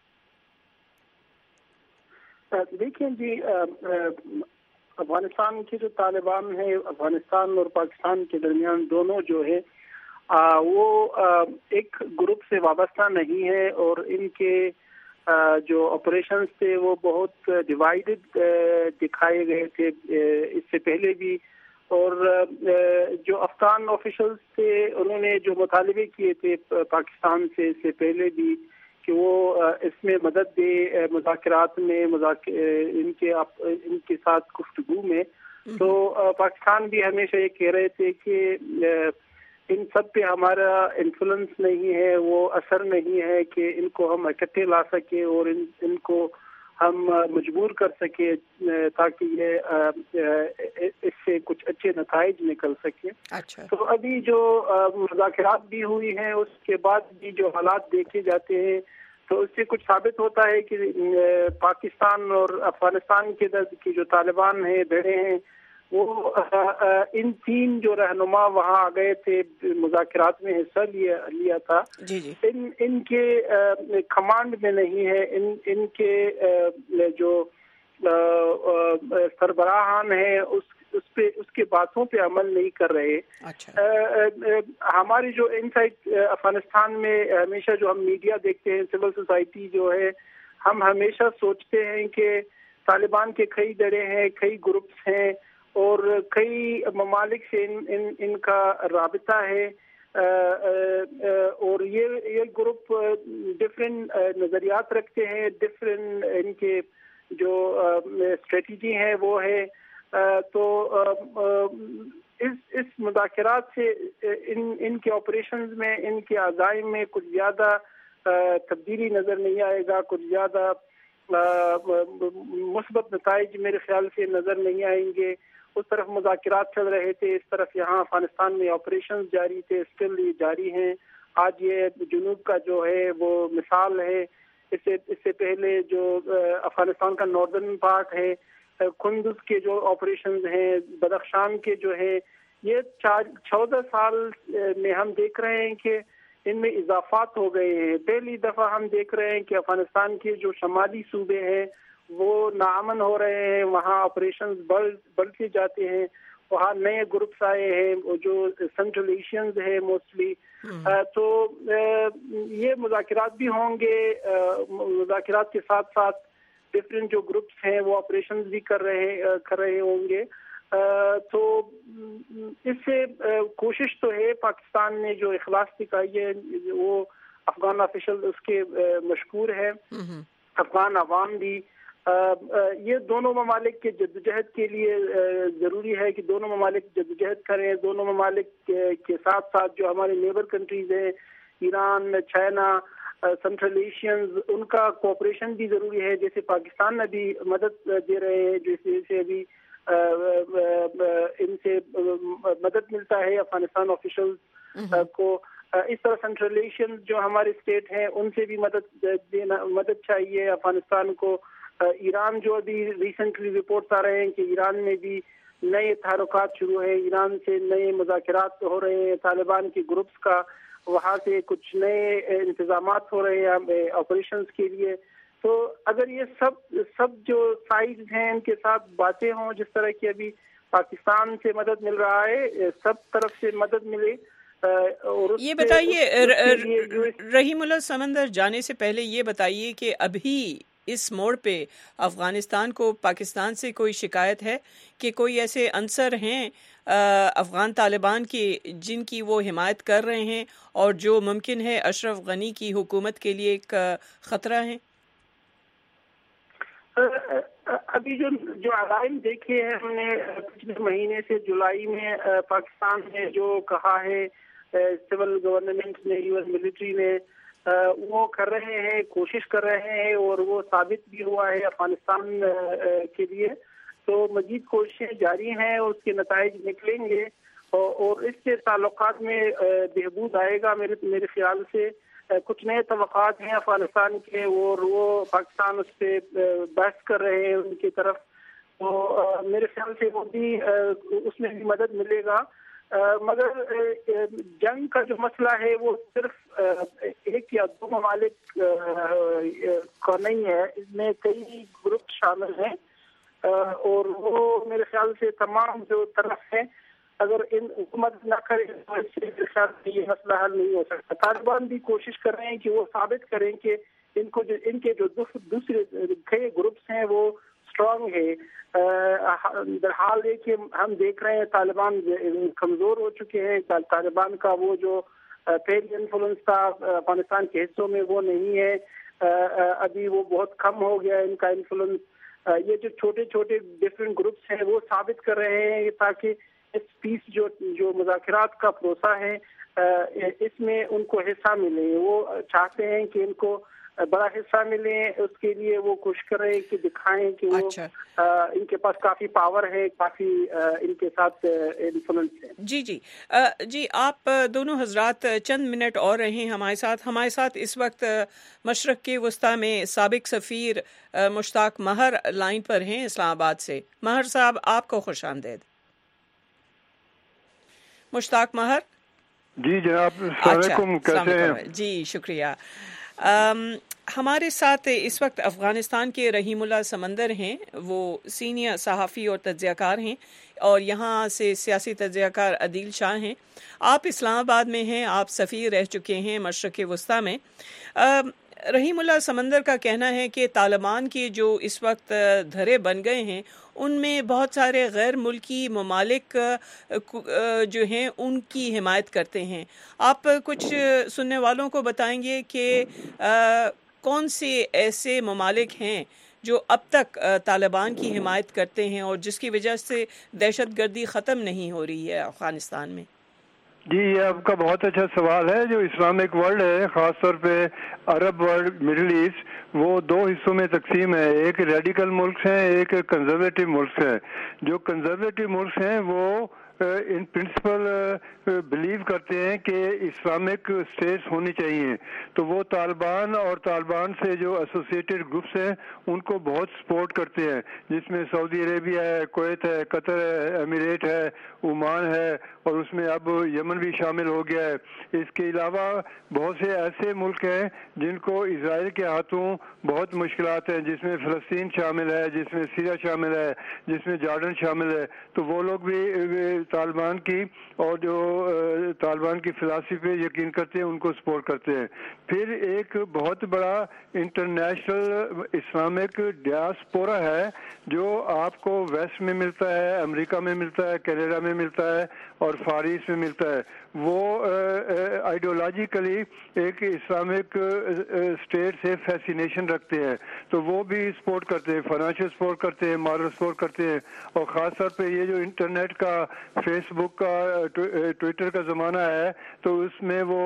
دیکھیں جی افغانستان کے جو طالبان ہیں افغانستان اور پاکستان کے درمیان دونوں جو ہے وہ ایک گروپ سے وابستہ نہیں ہے اور ان کے جو آپریشنز تھے وہ بہت ڈیوائیڈڈ دکھائے گئے تھے اس سے پہلے بھی. اور جو افغان آفیشلز تھے انہوں نے جو مطالبے کیے تھے پاکستان سے اس سے پہلے بھی کہ وہ اس میں مدد دے مذاکرات میں ان کے ان کے ساتھ گفتگو میں, تو پاکستان بھی ہمیشہ یہ کہہ رہے تھے کہ ان سب پہ ہمارا انفلوئنس نہیں ہے, وہ اثر نہیں ہے کہ ان کو ہم اکٹھے لا سکیں اور ان ان کو ہم مجبور کر سکیں تاکہ یہ اس سے کچھ اچھے نتائج نکل سکیں. اچھا. تو ابھی جو مذاکرات بھی ہوئی ہیں اس کے بعد بھی جو حالات دیکھے جاتے ہیں تو اس سے کچھ ثابت ہوتا ہے کہ پاکستان اور افغانستان کے کی جو طالبان ہیں بھیڑے ہیں وہ ان تین جو رہنما وہاں آ گئے تھے مذاکرات میں حصہ لیا لیا تھا جی جی. ان ان کے کمانڈ میں نہیں ہے, ان ان کے جو سربراہان ہیں اس اس پہ اس کے باتوں پہ عمل نہیں کر رہے. اچھا. ہماری جو ان سائڈ افغانستان میں ہمیشہ جو ہم میڈیا دیکھتے ہیں سول سوسائٹی جو ہے ہم ہمیشہ سوچتے ہیں کہ طالبان کے کئی دھڑے ہیں, کئی گروپس ہیں اور کئی ممالک سے ان ان, ان کا رابطہ ہے اور یہ یہ گروپ ڈفرینٹ نظریات رکھتے ہیں, ڈفرینٹ ان کے جو اسٹریٹجی ہے وہ ہے. تو اس اس مذاکرات سے ان ان کے آپریشنز میں ان کے عزائم میں کچھ زیادہ تبدیلی نظر نہیں آئے گا, کچھ زیادہ مثبت نتائج میرے خیال سے نظر نہیں آئیں گے. اس طرف مذاکرات چل رہے تھے, اس طرف یہاں افغانستان میں آپریشنز جاری تھے, اسٹل یہ جاری ہیں. آج یہ جنوب کا جو ہے وہ مثال ہے. اس سے اس سے پہلے جو افغانستان کا ناردرن پارٹ ہے, کندز کے جو آپریشنز ہیں, بدخشان کے جو ہے, یہ چار چودہ سال میں ہم دیکھ رہے ہیں کہ ان میں اضافات ہو گئے ہیں. پہلی دفعہ ہم دیکھ رہے ہیں کہ افغانستان کے جو شمالی صوبے ہیں وہ ناامن ہو رہے ہیں, وہاں آپریشنز بڑھ بڑھتے جاتے ہیں, وہاں نئے گروپس آئے ہیں جو سینٹرل ایشینز ہیں موسٹلی. تو یہ مذاکرات بھی ہوں گے, مذاکرات کے ساتھ ساتھ ڈفرینٹ جو گروپس ہیں وہ آپریشنز بھی کر رہے کر رہے ہوں گے. تو اس سے کوشش تو ہے پاکستان نے جو اخلاص دکھائی ہے وہ افغان آفیشل اس کے مشکور ہے, افغان عوام بھی. یہ دونوں ممالک کے جدوجہد کے لیے ضروری ہے کہ دونوں ممالک جدوجہد کریں. دونوں ممالک کے ساتھ ساتھ جو ہمارے نیبر کنٹریز ہیں ایران, چائنا, سینٹرل ایشینز, ان کا کوآپریشن بھی ضروری ہے. جیسے پاکستان میں بھی مدد دے رہے ہیں, جیسے سے ابھی ان سے مدد ملتا ہے افغانستان آفیشلز کو, اس طرح سینٹرل ایشین جو ہمارے اسٹیٹ ہیں ان سے بھی مدد دینا مدد چاہیے افغانستان کو. ایران جو ابھی ریسنٹلی رپورٹس آ رہے ہیں کہ ایران میں بھی نئے تحرکات شروع ہیں, ایران سے نئے مذاکرات ہو رہے ہیں طالبان کے گروپس کا, وہاں سے کچھ نئے انتظامات ہو رہے ہیں آپریشنز کے لیے. تو اگر یہ سب سب جو سائڈ ہیں ان کے ساتھ باتیں ہوں, جس طرح کی ابھی پاکستان سے مدد مل رہا ہے, سب طرف سے مدد ملے. اور یہ بتائیے رحیم اللہ سمندر جانے سے پہلے یہ بتائیے کہ ابھی اس موڑ پہ افغانستان کو پاکستان سے کوئی شکایت ہے کہ کوئی ایسے عنصر ہیں افغان طالبان کے جن کی وہ حمایت کر رہے ہیں اور جو ممکن ہے اشرف غنی کی حکومت کے لیے ایک خطرہ ہیں؟ ابھی جو جو علائم دیکھے ہیں ہم نے پچھلے مہینے سے جولائی میں پاکستان نے جو کہا ہے سول گورنمنٹ نے یو ایس ملٹری نے وہ کر رہے ہیں کوشش کر رہے ہیں اور وہ ثابت بھی ہوا ہے افغانستان کے لیے تو مزید کوششیں جاری ہیں اور اس کے نتائج نکلیں گے اور اس سے تعلقات میں بہبود آئے گا میرے میرے خیال سے کچھ نئے توقعات ہیں افغانستان کے اور وہ پاکستان اس پہ بحث کر رہے ہیں ان کی طرف تو میرے خیال سے وہ بھی اس میں بھی مدد ملے گا مگر جنگ کا جو مسئلہ ہے وہ صرف ایک یا دو ممالک کا نہیں ہے اس میں کئی گروپ شامل ہیں اور وہ میرے خیال سے تمام جو طرف ہیں اگر ان حکومت نہ کرے تو اس سے میرے خیال سے یہ مسئلہ حل نہیں ہو سکتا. طالبان بھی کوشش کر رہے ہیں کہ وہ ثابت کریں کہ ان کو جو ان کے جو دوسرے کئی گروپس ہیں وہ اسٹرانگ ہے. درحال ہے کہ ہم دیکھ رہے ہیں طالبان کمزور ہو چکے ہیں. طالبان کا وہ جو پہلی انفلوئنس تھا افغانستان کے حصوں میں وہ نہیں ہے, ابھی وہ بہت کم ہو گیا ان کا انفلوئنس. یہ جو چھوٹے چھوٹے ڈفرینٹ گروپس ہیں وہ ثابت کر رہے ہیں تاکہ اس پیس جو جو مذاکرات کا پروسہ ہے اس میں ان کو حصہ ملے. وہ چاہتے ہیں کہ ان کو بڑا حصہ ملے, اس کے لیے وہ کوشش کر رہے ہیں کہ دکھائیں کہ وہ اچھا. ان کے پاس کافی پاور ہے, کافی ان کے ساتھ انفلوئنس ہے. جی جی جی آپ دونوں حضرات چند منٹ اور رہیں ہمارے ساتھ. ہمارے ساتھ اس وقت مشرق کے وسطی میں سابق سفیر مشتاق مہر لائن پر ہیں اسلام آباد سے. مہر صاحب آپ کو خوش آمدید. مشتاق مہر. جی جناب السلام علیکم, کیسے ہیں؟ جی شکریہ. آم, ہمارے ساتھ اس وقت افغانستان کے رحیم اللہ سمندر ہیں, وہ سینئر صحافی اور تجزیہ کار ہیں, اور یہاں سے سیاسی تجزیہ کار عدیل شاہ ہیں. آپ اسلام آباد میں ہیں, آپ سفیر رہ چکے ہیں مشرق وسطی میں. آم, رحیم اللہ سمندر کا کہنا ہے کہ طالبان کے جو اس وقت دھرے بن گئے ہیں ان میں بہت سارے غیر ملکی ممالک جو ہیں ان کی حمایت کرتے ہیں. آپ کچھ سننے والوں کو بتائیں گے کہ کون سے ایسے ممالک ہیں جو اب تک طالبان کی حمایت کرتے ہیں اور جس کی وجہ سے دہشت گردی ختم نہیں ہو رہی ہے افغانستان میں؟ جی یہ آپ کا بہت اچھا سوال ہے. جو اسلامک ورلڈ ہے, خاص طور پہ عرب ورلڈ, مڈل ایسٹ, وہ دو حصوں میں تقسیم ہے. ایک ریڈیکل ملک ہیں, ایک کنزرویٹو ملک ہیں. جو کنزرویٹو ملک ہیں وہ ان پرنسپل بلیو کرتے ہیں کہ اسلامک اسٹیٹس ہونی چاہیے, تو وہ طالبان اور طالبان سے جو ایسوسیٹڈ گروپس ہیں ان کو بہت سپورٹ کرتے ہیں, جس میں سعودی عربیہ ہے, کویت ہے, قطر ہے, ایمریٹ ہے, عمان ہے, اور اس میں اب یمن بھی شامل ہو گیا ہے. اس کے علاوہ بہت سے ایسے ملک ہیں جن کو اسرائیل کے ہاتھوں بہت مشکلات ہیں, جس میں فلسطین شامل ہے, جس میں سیریا شامل ہے, جس میں جارڈن شامل ہے. تو وہ لوگ بھی طالبان کی اور جو طالبان کی فلسفی پہ یقین کرتے ہیں ان کو سپورٹ کرتے ہیں. پھر ایک بہت بڑا انٹرنیشنل اسلامک ڈیاسپورا ہے جو آپ کو ویسٹ میں ملتا ہے, امریکہ میں ملتا ہے, کینیڈا میں ملتا ہے اور فار ایسٹ میں ملتا ہے. وہ آئیڈیولوجیکلی ایک اسلامک اسٹیٹ سے فیسینیشن رکھتے ہیں, تو وہ بھی سپورٹ کرتے ہیں, فائنینشیل سپورٹ کرتے ہیں, مارل سپورٹ کرتے ہیں. اور خاص طور پہ یہ جو انٹرنیٹ کا, فیس بک کا, ٹویٹر کا زمانہ ہے, تو اس میں وہ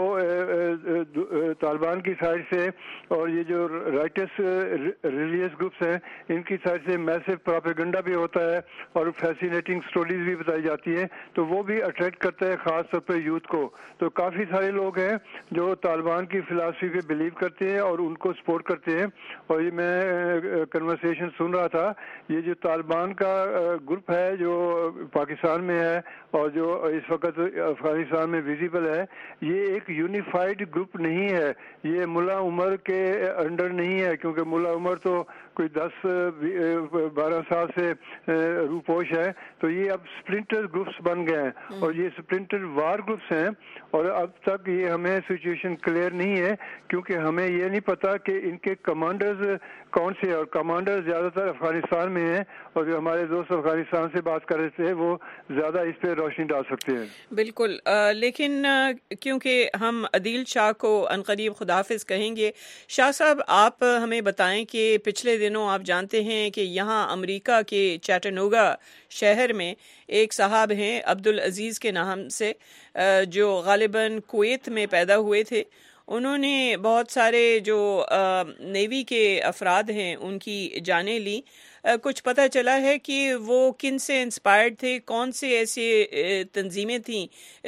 طالبان کی سائڈ سے اور یہ جو رائٹس ریلیجیس گروپس ہیں ان کی سائڈ سے میسو پروپیگنڈا بھی ہوتا ہے اور فیسینیٹنگ سٹوریز بھی بتائی جاتی ہیں, تو وہ بھی اٹریکٹ کرتا ہے خاص طور پہ یوتھ کو. تو کافی سارے لوگ ہیں جو طالبان کی فلسفی پہ بلیو کرتے ہیں اور ان کو سپورٹ کرتے ہیں. اور یہ میں کنورسیشن سن رہا تھا, یہ جو طالبان کا گروپ ہے جو پاکستان میں ہے اور جو اس وقت افغانستان میں ویزیبل ہے, یہ ایک یونیفائڈ گروپ نہیں ہے, یہ ملا عمر کے انڈر نہیں ہے, کیونکہ ملا عمر تو کوئی دس بارہ سال سے روپوش ہے، تو یہ اب سپلنٹر گروپس بن گئے ہیں اور یہ سپلنٹر وار گروپس ہیں، اور اب تک یہ ہمیں سچویشن کلیئر نہیں ہے کیونکہ ہمیں یہ نہیں پتا کہ ان کے کمانڈرز کون سے، اور کمانڈر زیادہ تر افغانستان میں ہیں، اور جو ہمارے دوست افغانستان سے بات کر رہے تھے وہ زیادہ اس پہ روشنی ڈال سکتے ہیں۔ بالکل، لیکن کیونکہ ہم عدیل شاہ کو عنقریب خداحافظ کہیں گے، شاہ صاحب آپ ہمیں بتائیں کہ پچھلے دنوں آپ جانتے ہیں کہ یہاں امریکہ کے چیٹانوگا شہر میں ایک صاحب ہیں عبدالعزیز کے نام سے، جو غالباً کویت میں پیدا ہوئے تھے، انہوں نے بہت سارے جو نیوی کے افراد ہیں ان کی جانیں لی۔ کچھ پتہ چلا ہے کہ وہ کن سے انسپائرڈ تھے، کون سے ایسے تنظیمیں تھیں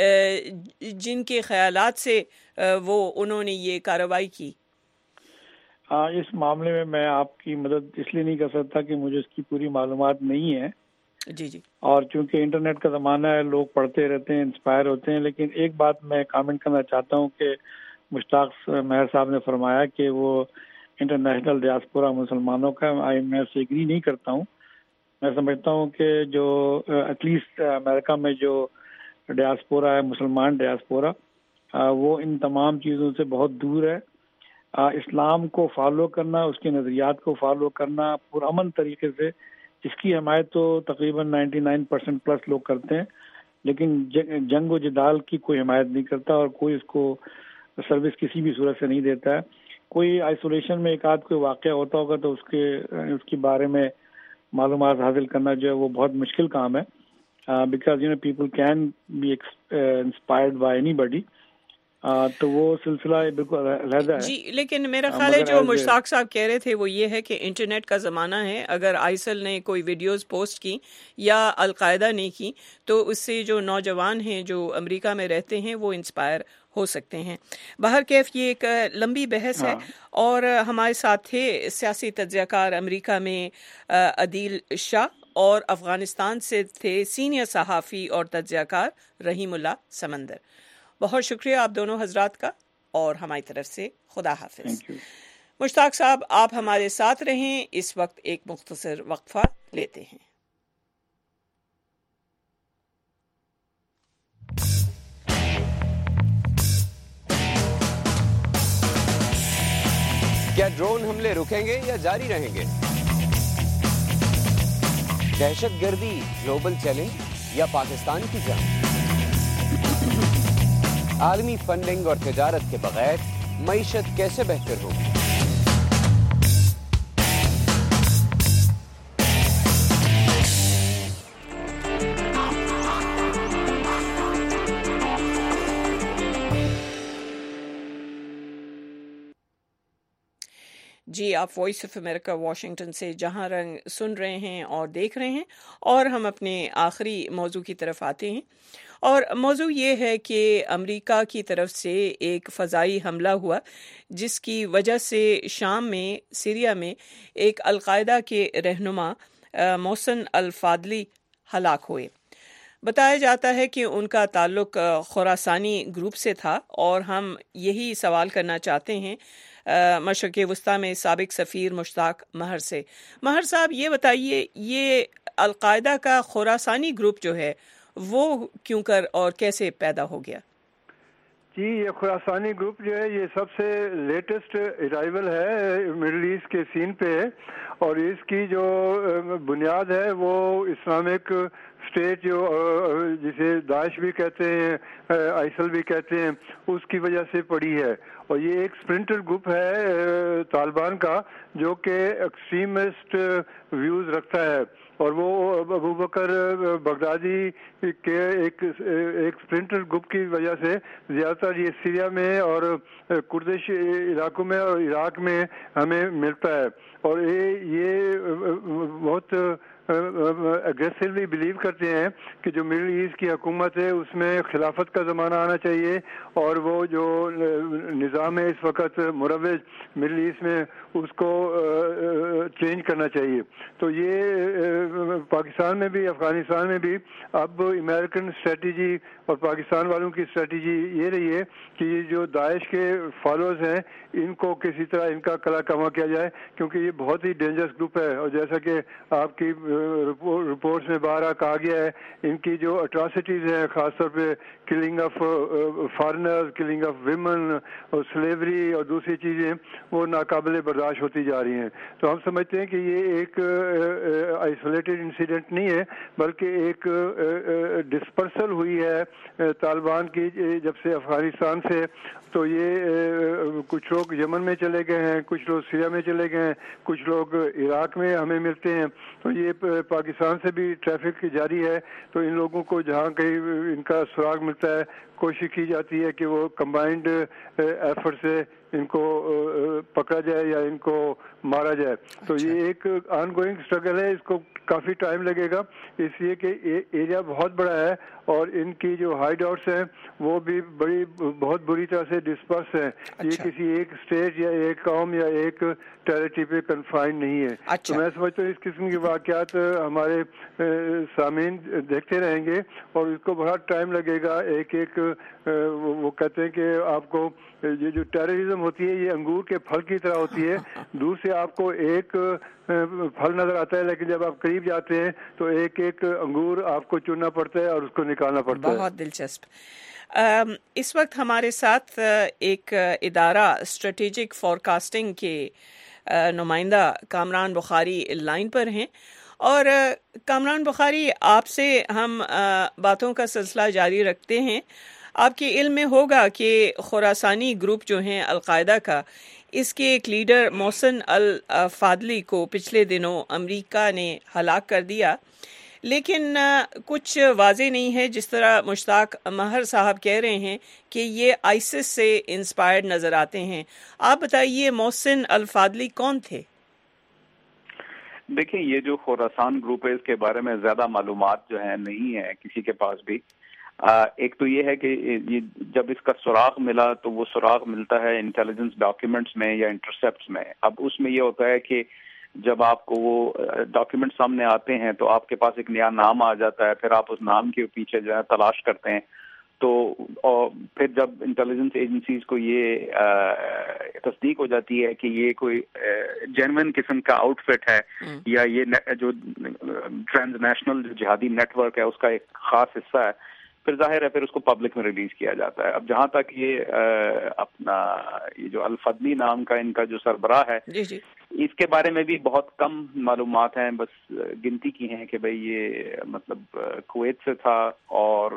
جن کے خیالات سے وہ انہوں نے یہ کارروائی کی؟ اس معاملے میں میں آپ کی مدد اس لیے نہیں کر سکتا کہ مجھے اس کی پوری معلومات نہیں ہے، جی جی، اور چونکہ انٹرنیٹ کا زمانہ ہے لوگ پڑھتے رہتے ہیں، انسپائر ہوتے ہیں، لیکن ایک بات میں کامنٹ کرنا چاہتا ہوں کہ مشتاق مہر صاحب نے فرمایا کہ وہ انٹرنیشنل ڈیاسپورا مسلمانوں کا، میں اس سے ایگری نہیں کرتا ہوں۔ میں سمجھتا ہوں کہ جو ایٹ لیسٹ امریکہ میں جو ڈیاسپورا ہے، مسلمان ڈیاسپورا، وہ ان تمام چیزوں سے بہت دور ہے۔ اسلام کو فالو کرنا، اس کے نظریات کو فالو کرنا پرامن طریقے سے، اس کی حمایت تو تقریباً نائنٹی نائن پرسینٹ پلس لوگ کرتے ہیں، لیکن جنگ و جدال کی کوئی حمایت نہیں کرتا اور کوئی اس کو سروس کسی بھی صورت سے نہیں دیتا ہے۔ کوئی آئسولیشن میں ایک آدھ کوئی واقعہ ہوتا ہوگا تو اس کے اس کے بارے میں معلومات حاصل کرنا جو ہے وہ بہت مشکل کام ہے، because you know people can be inspired by anybody, تو وہ سلسلہ بالکل علیحدہ ہے۔ جی، لیکن میرا خیال ہے جو مشتاق صاحب کہہ رہے تھے وہ یہ ہے کہ انٹرنیٹ کا زمانہ ہے، اگر آئسل نے کوئی ویڈیوز پوسٹ کی یا القاعدہ نے کی تو اس سے جو نوجوان ہیں جو امریکہ میں رہتے ہیں وہ انسپائر ہو سکتے ہیں۔ بہرکیف یہ ایک لمبی بحث ہے، اور ہمارے ساتھ تھے سیاسی تجزیہ کار امریکہ میں عدیل شاہ، اور افغانستان سے تھے سینئر صحافی اور تجزیہ کار رحیم اللہ سمندر۔ بہت شکریہ آپ دونوں حضرات کا، اور ہماری طرف سے خدا حافظ۔ مشتاق صاحب آپ ہمارے ساتھ رہیں، اس وقت ایک مختصر وقفہ لیتے ہیں۔ کیا ڈرون حملے رکیں گے یا جاری رہیں گے؟ دہشت گردی گلوبل چیلنج یا پاکستان کی جنگ؟ عالمی فنڈنگ اور تجارت کے بغیر معیشت کیسے بہتر ہوگی؟ جی، آپ وائس آف امریکہ واشنگٹن سے جہاں رنگ سن رہے ہیں اور دیکھ رہے ہیں، اور ہم اپنے آخری موضوع کی طرف آتے ہیں، اور موضوع یہ ہے کہ امریکہ کی طرف سے ایک فضائی حملہ ہوا جس کی وجہ سے شام میں، سیریا میں ایک القاعدہ کے رہنما محسن الفادلی ہلاک ہوئے۔ بتایا جاتا ہے کہ ان کا تعلق خراسانی گروپ سے تھا، اور ہم یہی سوال کرنا چاہتے ہیں مشرق وسطیٰ میں سابق سفیر مشتاق مہر سے۔ مہر صاحب یہ بتائیے، یہ القاعدہ کا خراسانی گروپ جو ہے وہ کیوں کر اور کیسے پیدا ہو گیا؟ جی، یہ خراسانی گروپ جو ہے یہ سب سے لیٹسٹ ارائیول ہے مڈل ایسٹ کے سین پہ، اور اس کی جو بنیاد ہے وہ اسلامک اسٹیٹ جو جسے داعش بھی کہتے ہیں، آئسل بھی کہتے ہیں، اس کی وجہ سے پڑی ہے۔ اور یہ ایک سپلنٹر گروپ ہے طالبان کا جو کہ ایکسٹریمسٹ ویوز رکھتا ہے، اور وہ ابو بکر بغدادی کے ایک ایک سپلنٹر گروپ کی وجہ سے زیادہ تر یہ سیریا میں اور کردش علاقوں میں اور عراق میں ہمیں ملتا ہے، اور یہ یہ بہت اگریسولی بلیو کرتے ہیں کہ جو مڈل ایسٹ کی حکومت ہے اس میں خلافت کا زمانہ آنا چاہیے اور وہ جو نظام ہے اس وقت مروج مڈل ایسٹ میں اس کو چینج کرنا چاہیے. تو یہ پاکستان میں بھی افغانستان میں بھی اب امریکن اسٹریٹجی اور پاکستان والوں کی اسٹریٹجی یہ رہی ہے کہ یہ جو داعش کے فالوورز ہیں ان کو کسی طرح ان کا کلا کما کیا جائے کیونکہ یہ بہت ہی ڈینجرس گروپ ہے. اور جیسا کہ آپ کی رپورٹس میں باہر کہا گیا ہے ان کی جو اٹراسٹیز ہیں خاص طور پہ killing of foreigners, killing of women اور سلیوری اور دوسری چیزیں وہ ناقابل برداشت ہوتی جا رہی ہیں. تو ہم سمجھتے ہیں کہ یہ ایک آئسولیٹڈ انسیڈنٹ نہیں ہے بلکہ ایک ڈسپرسل ہوئی ہے طالبان کی جب سے افغانستان سے. تو یہ کچھ لوگ یمن میں چلے گئے ہیں, کچھ لوگ سیریا میں چلے گئے ہیں, کچھ لوگ عراق میں ہمیں ملتے ہیں. تو یہ پاکستان سے بھی ٹریفک جاری ہے. تو ان لوگوں کو جہاں کہیں ان کا سراغ ملتا ہے کوشش کی جاتی ہے کہ وہ کمبائنڈ ایفرٹ سے ان کو پکڑا جائے یا ان کو مارا جائے. تو یہ ایک آن گوئنگ اسٹرگل ہے, اس کو کافی ٹائم لگے گا اس لیے کہ ایریا بہت بڑا ہے اور ان کی جو ہائیڈ آؤٹس ہیں وہ بھی بڑی بہت بری طرح سے ڈسپرس ہیں. یہ کسی ایک اسٹیٹ یا ایک قوم یا ایک ٹیریٹری پہ کنفائن نہیں ہے. تو میں سمجھتا ہوں اس قسم کے واقعات ہمارے سامعین دیکھتے رہیں گے اور اس کو بڑا ٹائم لگے گا. ایک ایک وہ کہتے ہیں کہ آپ کو یہ جو ٹیررزم ہوتی ہے یہ انگور کے پھل کی طرح ہوتی ہے. دور سے آپ کو ایک پھل نظر آتا ہے لیکن جب آپ قریب جاتے ہیں تو ایک ایک انگور آپ کو چننا پڑتا ہے اور اس کو نکالنا پڑتا ہے. بہت دلچسپ. اس وقت ہمارے ساتھ ایک ادارہ اسٹریٹجک فورکاسٹنگ کے نمائندہ کامران بخاری لائن پر ہیں اور کامران بخاری آپ سے ہم باتوں کا سلسلہ جاری رکھتے ہیں. آپ کے علم میں ہوگا کہ خراسانی گروپ جو ہیں القاعدہ کا, اس کے ایک لیڈر محسن الفادلی کو پچھلے دنوں امریکہ نے ہلاک کر دیا, لیکن کچھ واضح نہیں ہے. جس طرح مشتاق مہر صاحب کہہ رہے ہیں کہ یہ آئسس سے انسپائرڈ نظر آتے ہیں. آپ بتائیے محسن الفادلی کون تھے؟ دیکھیں یہ جو خراسان گروپ ہے اس کے بارے میں زیادہ معلومات جو ہیں نہیں ہے کسی کے پاس بھی. ایک تو یہ ہے کہ یہ جب اس کا سراغ ملا تو وہ سراغ ملتا ہے انٹیلیجنس ڈاکیومنٹس میں یا انٹرسیپٹس میں. اب اس میں یہ ہوتا ہے کہ جب آپ کو وہ ڈاکیومنٹ سامنے آتے ہیں تو آپ کے پاس ایک نیا نام آ جاتا ہے, پھر آپ اس نام کے پیچھے جو ہے تلاش کرتے ہیں. تو اور پھر جب انٹیلیجنس ایجنسیز کو یہ تصدیق ہو جاتی ہے کہ یہ کوئی جینوئن قسم کا آؤٹ فٹ ہے یا یہ جو ٹرانس نیشنل جو جہادی نیٹ ورک ہے اس کا ایک خاص حصہ ہے, پھر ظاہر ہے پھر اس کو پبلک میں ریلیز کیا جاتا ہے. اب جہاں تک یہ اپنا یہ جو الفدلی نام کا ان کا جو سربراہ ہے جی جی اس کے بارے میں بھی بہت کم معلومات ہیں, بس گنتی کی ہیں کہ بھئی یہ مطلب کویت سے تھا اور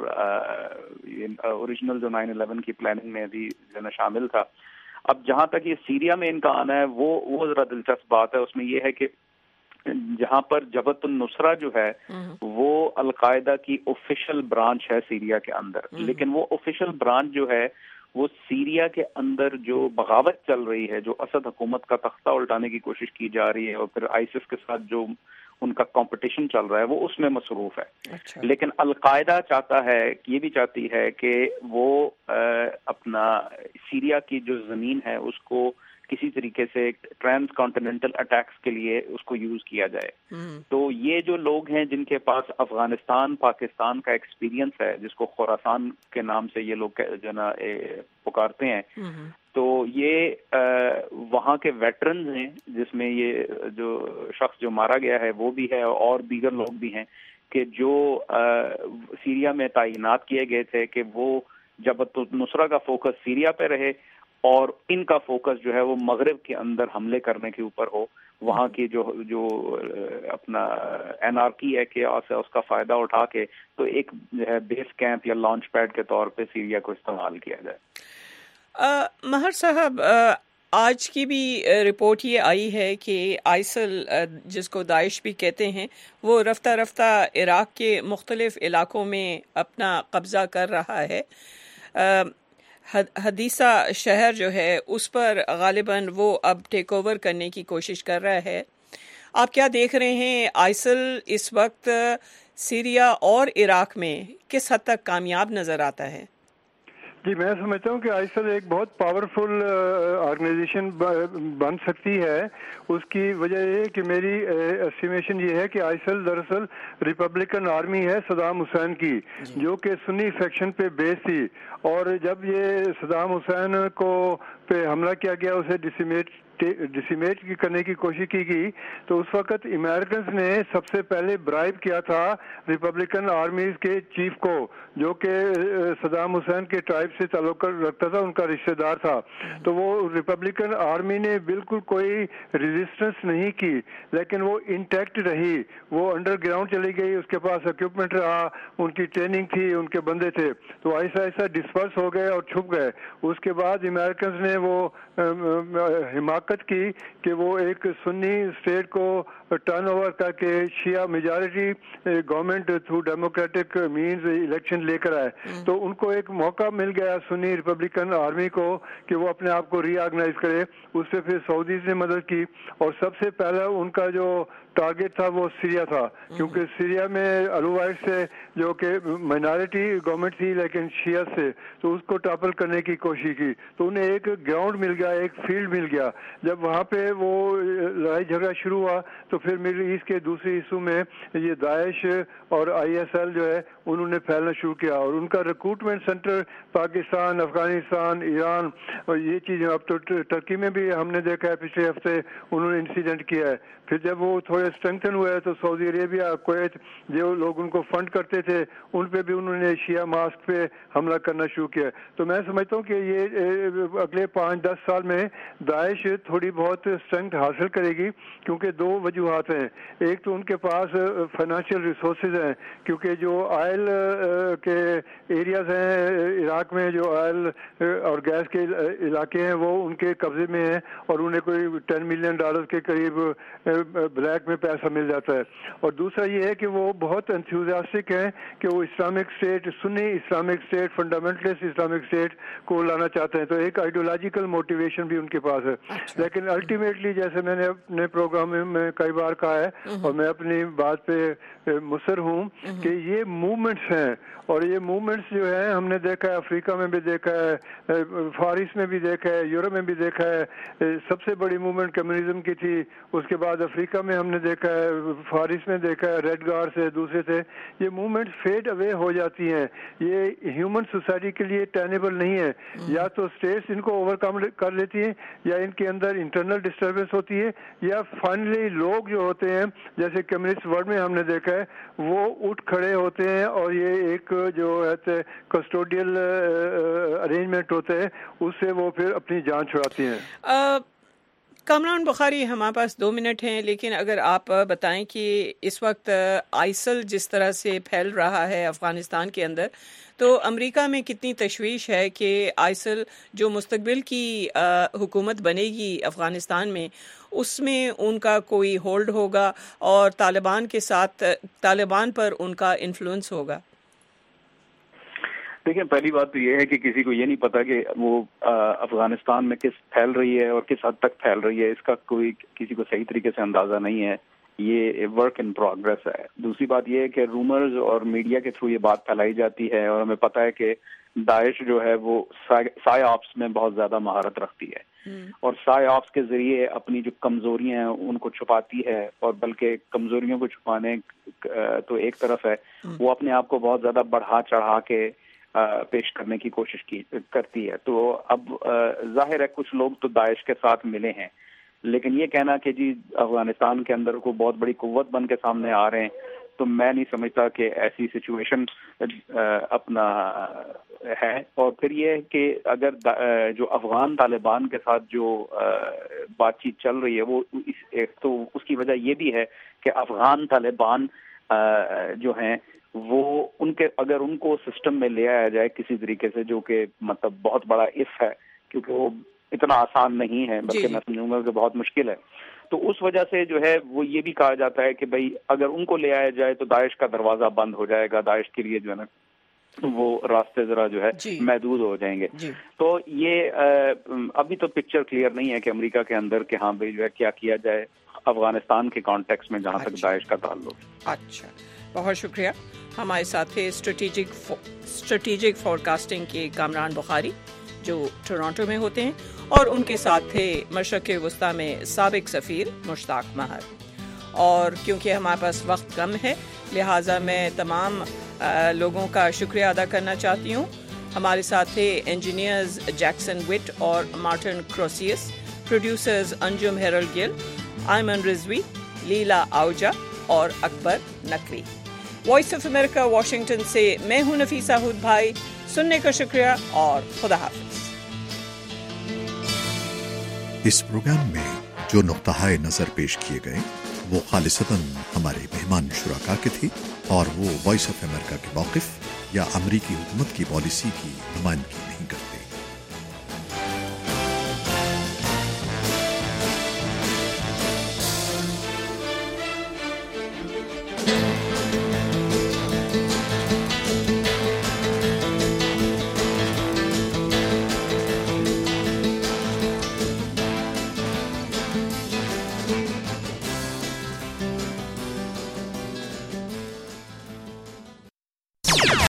اوریجنل جو نائن الیون کی پلاننگ میں بھی جو نا شامل تھا. اب جہاں تک یہ سیریا میں ان کا آنا ہے وہ وہ ذرا دلچسپ بات ہے. اس میں یہ ہے کہ جہاں پر جبہت النصرہ جو ہے وہ القاعدہ کی آفیشیل برانچ ہے سیریا کے اندر, لیکن وہ آفیشیل برانچ جو ہے وہ سیریا کے اندر جو بغاوت چل رہی ہے, جو اسد حکومت کا تختہ الٹانے کی کوشش کی جا رہی ہے اور پھر آئیسس کے ساتھ جو ان کا کمپٹیشن چل رہا ہے وہ اس میں مصروف ہے. اچھا. لیکن القاعدہ چاہتا ہے, یہ بھی چاہتی ہے کہ وہ اپنا سیریا کی جو زمین ہے اس کو کسی طریقے سے ٹرانس کانٹیننٹل اٹیکس کے لیے اس کو یوز کیا جائے. تو یہ جو لوگ ہیں جن کے پاس افغانستان پاکستان کا ایکسپیرینس ہے, جس کو خراسان کے نام سے یہ لوگ جو نا پکارتے ہیں, تو یہ وہاں کے ویٹرنز ہیں جس میں یہ جو شخص جو مارا گیا ہے وہ بھی ہے اور دیگر لوگ بھی ہیں کہ جو سیریا میں تعینات کیے گئے تھے کہ وہ جبہت النصرہ کا فوکس سیریا پہ رہے اور ان کا فوکس جو ہے وہ مغرب کے اندر حملے کرنے کے اوپر ہو. وہاں کی جو جو اپنا اینارکی ہے کہ اس کا فائدہ اٹھا کے تو ایک بیس کیمپ یا لانچ پیڈ کے طور پہ سیریا کو استعمال کیا جائے. مہر صاحب, آج کی بھی رپورٹ یہ آئی ہے کہ آئسل جس کو داعش بھی کہتے ہیں وہ رفتہ رفتہ عراق کے مختلف علاقوں میں اپنا قبضہ کر رہا ہے. حدیثہ شہر جو ہے اس پر غالباً وہ اب ٹیک اوور کرنے کی کوشش کر رہا ہے آپ کیا دیکھ رہے ہیں آئسل اس وقت سیریا اور عراق میں کس حد تک کامیاب نظر آتا ہے؟ جی میں سمجھتا ہوں کہ آئسل ایک بہت پاورفل آرگنائزیشن بن سکتی ہے. اس کی وجہ یہ کہ میری ایسٹیمیشن یہ ہے کہ آئسل دراصل ریپبلکن آرمی ہے صدام حسین کی, جو کہ سنی فیکشن پہ بیس تھی, اور جب یہ صدام حسین کو پہ حملہ کیا گیا, اسے ڈسیمیٹ ڈسیمیٹ کرنے کی کوشش کی گئی, تو اس وقت امریکنز نے سب سے پہلے برائب کیا تھا ریپبلکن آرمیز کے چیف کو, جو کہ صدام حسین کے ٹرائب سے تعلق رکھتا تھا, ان کا رشتہ دار تھا. تو وہ ریپبلکن آرمی نے بالکل کوئی ریزسٹنس نہیں کی, لیکن وہ انٹیکٹ رہی, وہ انڈر گراؤنڈ چلی گئی, اس کے پاس اکوپمنٹ رہا, ان کی ٹریننگ تھی, ان کے بندے تھے, تو ایسا ایسا ڈسپرس ہو گئے اور چھپ گئے. اس کے بعد امریکنز نے وہ حماقت کی کہ وہ ایک سنی اسٹیٹ کو ٹرن اوور کر کے Shia majority government through democratic means election لے کر آئے. تو ان کو ایک موقع مل گیا سنی ریپبلکن آرمی کو کہ وہ اپنے آپ کو ری آرگنائز کرے. اس سے پھر سعودیز نے مدد کی, اور سب سے پہلا ان کا جو ٹارگیٹ تھا وہ سیریا تھا, کیونکہ سیریا میں الوائٹ سے جو کہ مائنارٹی گورنمنٹ تھی لیکن شیعہ سے, تو اس کو ٹاپل کرنے کی کوشش کی. تو انہیں ایک گراؤنڈ مل گیا, ایک فیلڈ مل گیا. جب وہاں پہ وہ لڑائی جھگڑا شروع ہوا تو پھر مڈل ایسٹ کے دوسرے حصوں میں یہ داعش اور آئی ایس ایل جو ہے انہوں نے پھیلنا شروع کیا, اور ان کا ریکروٹمنٹ سینٹر پاکستان, افغانستان, ایران, اور یہ چیزیں اب تو ٹرکی میں بھی ہم نے دیکھا ہے پچھلے ہفتے انہوں نے انسیڈنٹ کیا ہے. پھر جب وہ تھوڑے اسٹرینتھن ہوئے تو سعودی عربیہ, کویت, جو لوگ ان کو فنڈ کرتے تھے ان پہ بھی انہوں نے شیعہ ماسک پہ حملہ کرنا شروع کیا. تو میں سمجھتا ہوں کہ یہ اگلے پانچ دس سال میں داعش تھوڑی بہت اسٹرینتھ حاصل کرے گی, کیونکہ دو وجوہات ہیں. ایک تو ان کے پاس فائنینشیل ریسورسز ہیں, کیونکہ جو آئل کے ایریاز ہیں عراق میں, جو آئل اور گیس کے علاقے ہیں وہ ان کے قبضے میں ہیں, اور انہیں کوئی ٹین ملین ڈالر کے قریب بلیک میں پیسہ مل جاتا ہے. اور دوسرا یہ ہے کہ وہ بہت انتھوزیاسٹک ہیں کہ وہ Islamic state, Sunni Islamic state, fundamentalist Islamic state کو لانا چاہتے ہیں. تو ایک آئیڈیولوجیکل موٹیویشن بھی ان کے پاس ہے. لیکن الٹیمیٹلی جیسے میں نے اپنے پروگرام میں کئی بار کہا ہے, اور میں اپنی بات پہ مصر ہوں کہ یہ موومنٹس ہیں, اور یہ موومنٹس جو ہیں ہم نے دیکھا ہے افریقہ میں بھی دیکھا ہے, فارس میں بھی دیکھا ہے, یورپ میں بھی دیکھا ہے. سب سے بڑی موومنٹ کمیونزم کی تھی, اس کے بعد افریقہ میں ہم نے دیکھا ہے, فارس میں دیکھا ہے, ریڈ گارڈ سے دوسرے سے. یہ موومنٹ فیڈ اوے ہو جاتی ہیں, یہ ہیومن سوسائٹی کے لیے ٹینیبل نہیں ہے. یا تو اسٹیٹس ان کو اوور کم کر لیتی ہیں, یا ان کے اندر انٹرنل ڈسٹربنس ہوتی ہے, یا فائنلی لوگ جو ہوتے ہیں جیسے کمیونسٹ ورلڈ میں ہم نے دیکھا ہے وہ اٹھ کھڑے ہوتے ہیں, اور یہ ایک جو ہے کسٹوڈیل ارینجمنٹ ہوتا ہے اس سے وہ پھر اپنی جان چھڑاتی ہیں. کامران بخاری, ہمارے پاس دو منٹ ہیں, لیکن اگر آپ بتائیں کہ اس وقت آئسل جس طرح سے پھیل رہا ہے افغانستان کے اندر, تو امریکہ میں کتنی تشویش ہے کہ آئسل جو مستقبل کی حکومت بنے گی افغانستان میں, اس میں ان کا کوئی ہولڈ ہوگا اور طالبان کے ساتھ طالبان پر ان کا انفلوئنس ہوگا؟ دیکھیں, پہلی بات تو یہ ہے کہ کسی کو یہ نہیں پتا کہ وہ افغانستان میں کس پھیل رہی ہے اور کس حد تک پھیل رہی ہے, اس کا کوئی کسی کو صحیح طریقے سے اندازہ نہیں ہے. یہ ورک ان پروگرس ہے. دوسری بات یہ ہے کہ رومرز اور میڈیا کے تھرو یہ بات پھیلائی جاتی ہے, اور ہمیں پتہ ہے کہ داعش جو ہے وہ سائے آپس میں بہت زیادہ مہارت رکھتی ہے, اور سائے آپس کے ذریعے اپنی جو کمزوریاں ہیں ان کو چھپاتی ہے, اور بلکہ کمزوریوں کو چھپانے تو ایک طرف ہے, وہ اپنے آپ کو بہت زیادہ بڑھا چڑھا کے پیش کرنے کی کوشش کی کرتی ہے. تو اب ظاہر ہے کچھ لوگ تو داعش کے ساتھ ملے ہیں, لیکن یہ کہنا کہ جی افغانستان کے اندر کو بہت بڑی قوت بن کے سامنے آ رہے ہیں, تو میں نہیں سمجھتا کہ ایسی سچویشن اپنا ہے. اور پھر یہ ہے کہ اگر جو افغان طالبان کے ساتھ جو بات چیت چل رہی ہے وہ ایک تو اس کی وجہ یہ بھی ہے کہ افغان طالبان جو ہیں وہ ان کے اگر ان کو سسٹم میں لے آیا جائے کسی طریقے سے, جو کہ مطلب بہت بڑا اف ہے, کیونکہ وہ اتنا آسان نہیں ہے, بلکہ میں سمجھوں گا کہ بہت مشکل ہے. تو اس وجہ سے جو ہے وہ یہ بھی کہا جاتا ہے کہ بھائی اگر ان کو لے آیا جائے تو داعش کا دروازہ بند ہو جائے گا, داعش کے لیے جو ہے نا وہ راستے ذرا جو ہے جی. محدود ہو جائیں گے. جی. تو یہ ابھی تو پکچر کلیئر نہیں ہے کہ امریکہ کے اندر کہ ہاں بھائی جو ہے کیا کیا جائے. افغانستان کے کانٹیکس میں جہاں تک داعش کا تعلق. اچھا, بہت شکریہ. ہمارے ساتھ تھے اسٹریٹجک اسٹریٹجک فور کاسٹنگ کے کامران بخاری جو ٹورانٹو میں ہوتے ہیں, اور ان کے ساتھ تھے مشرق وسطیٰ میں سابق سفیر مشتاق مہر. اور کیونکہ ہمارے پاس وقت کم ہے لہٰذا میں تمام لوگوں کا شکریہ ادا کرنا چاہتی ہوں. ہمارے ساتھ تھے انجینئرز جیکسن وٹ اور Martin Krosis, producers Anjum Heral Gill, Aiman Rizvi, Laila Ahuja اور Akbar Naqvi. Voice of America Washington سے میں ہوں نفیسہ ہود بھائی. سننے کا شکریہ اور خدا حافظ. اس پروگرام میں جو نقطہ نظر پیش کیے گئے وہ خالصتاً ہمارے مہمان شرکا کے تھے اور وہ وائس آف امریکہ کے موقف یا امریکی حکومت کی پالیسی کی نمائندگی نہیں کرتے.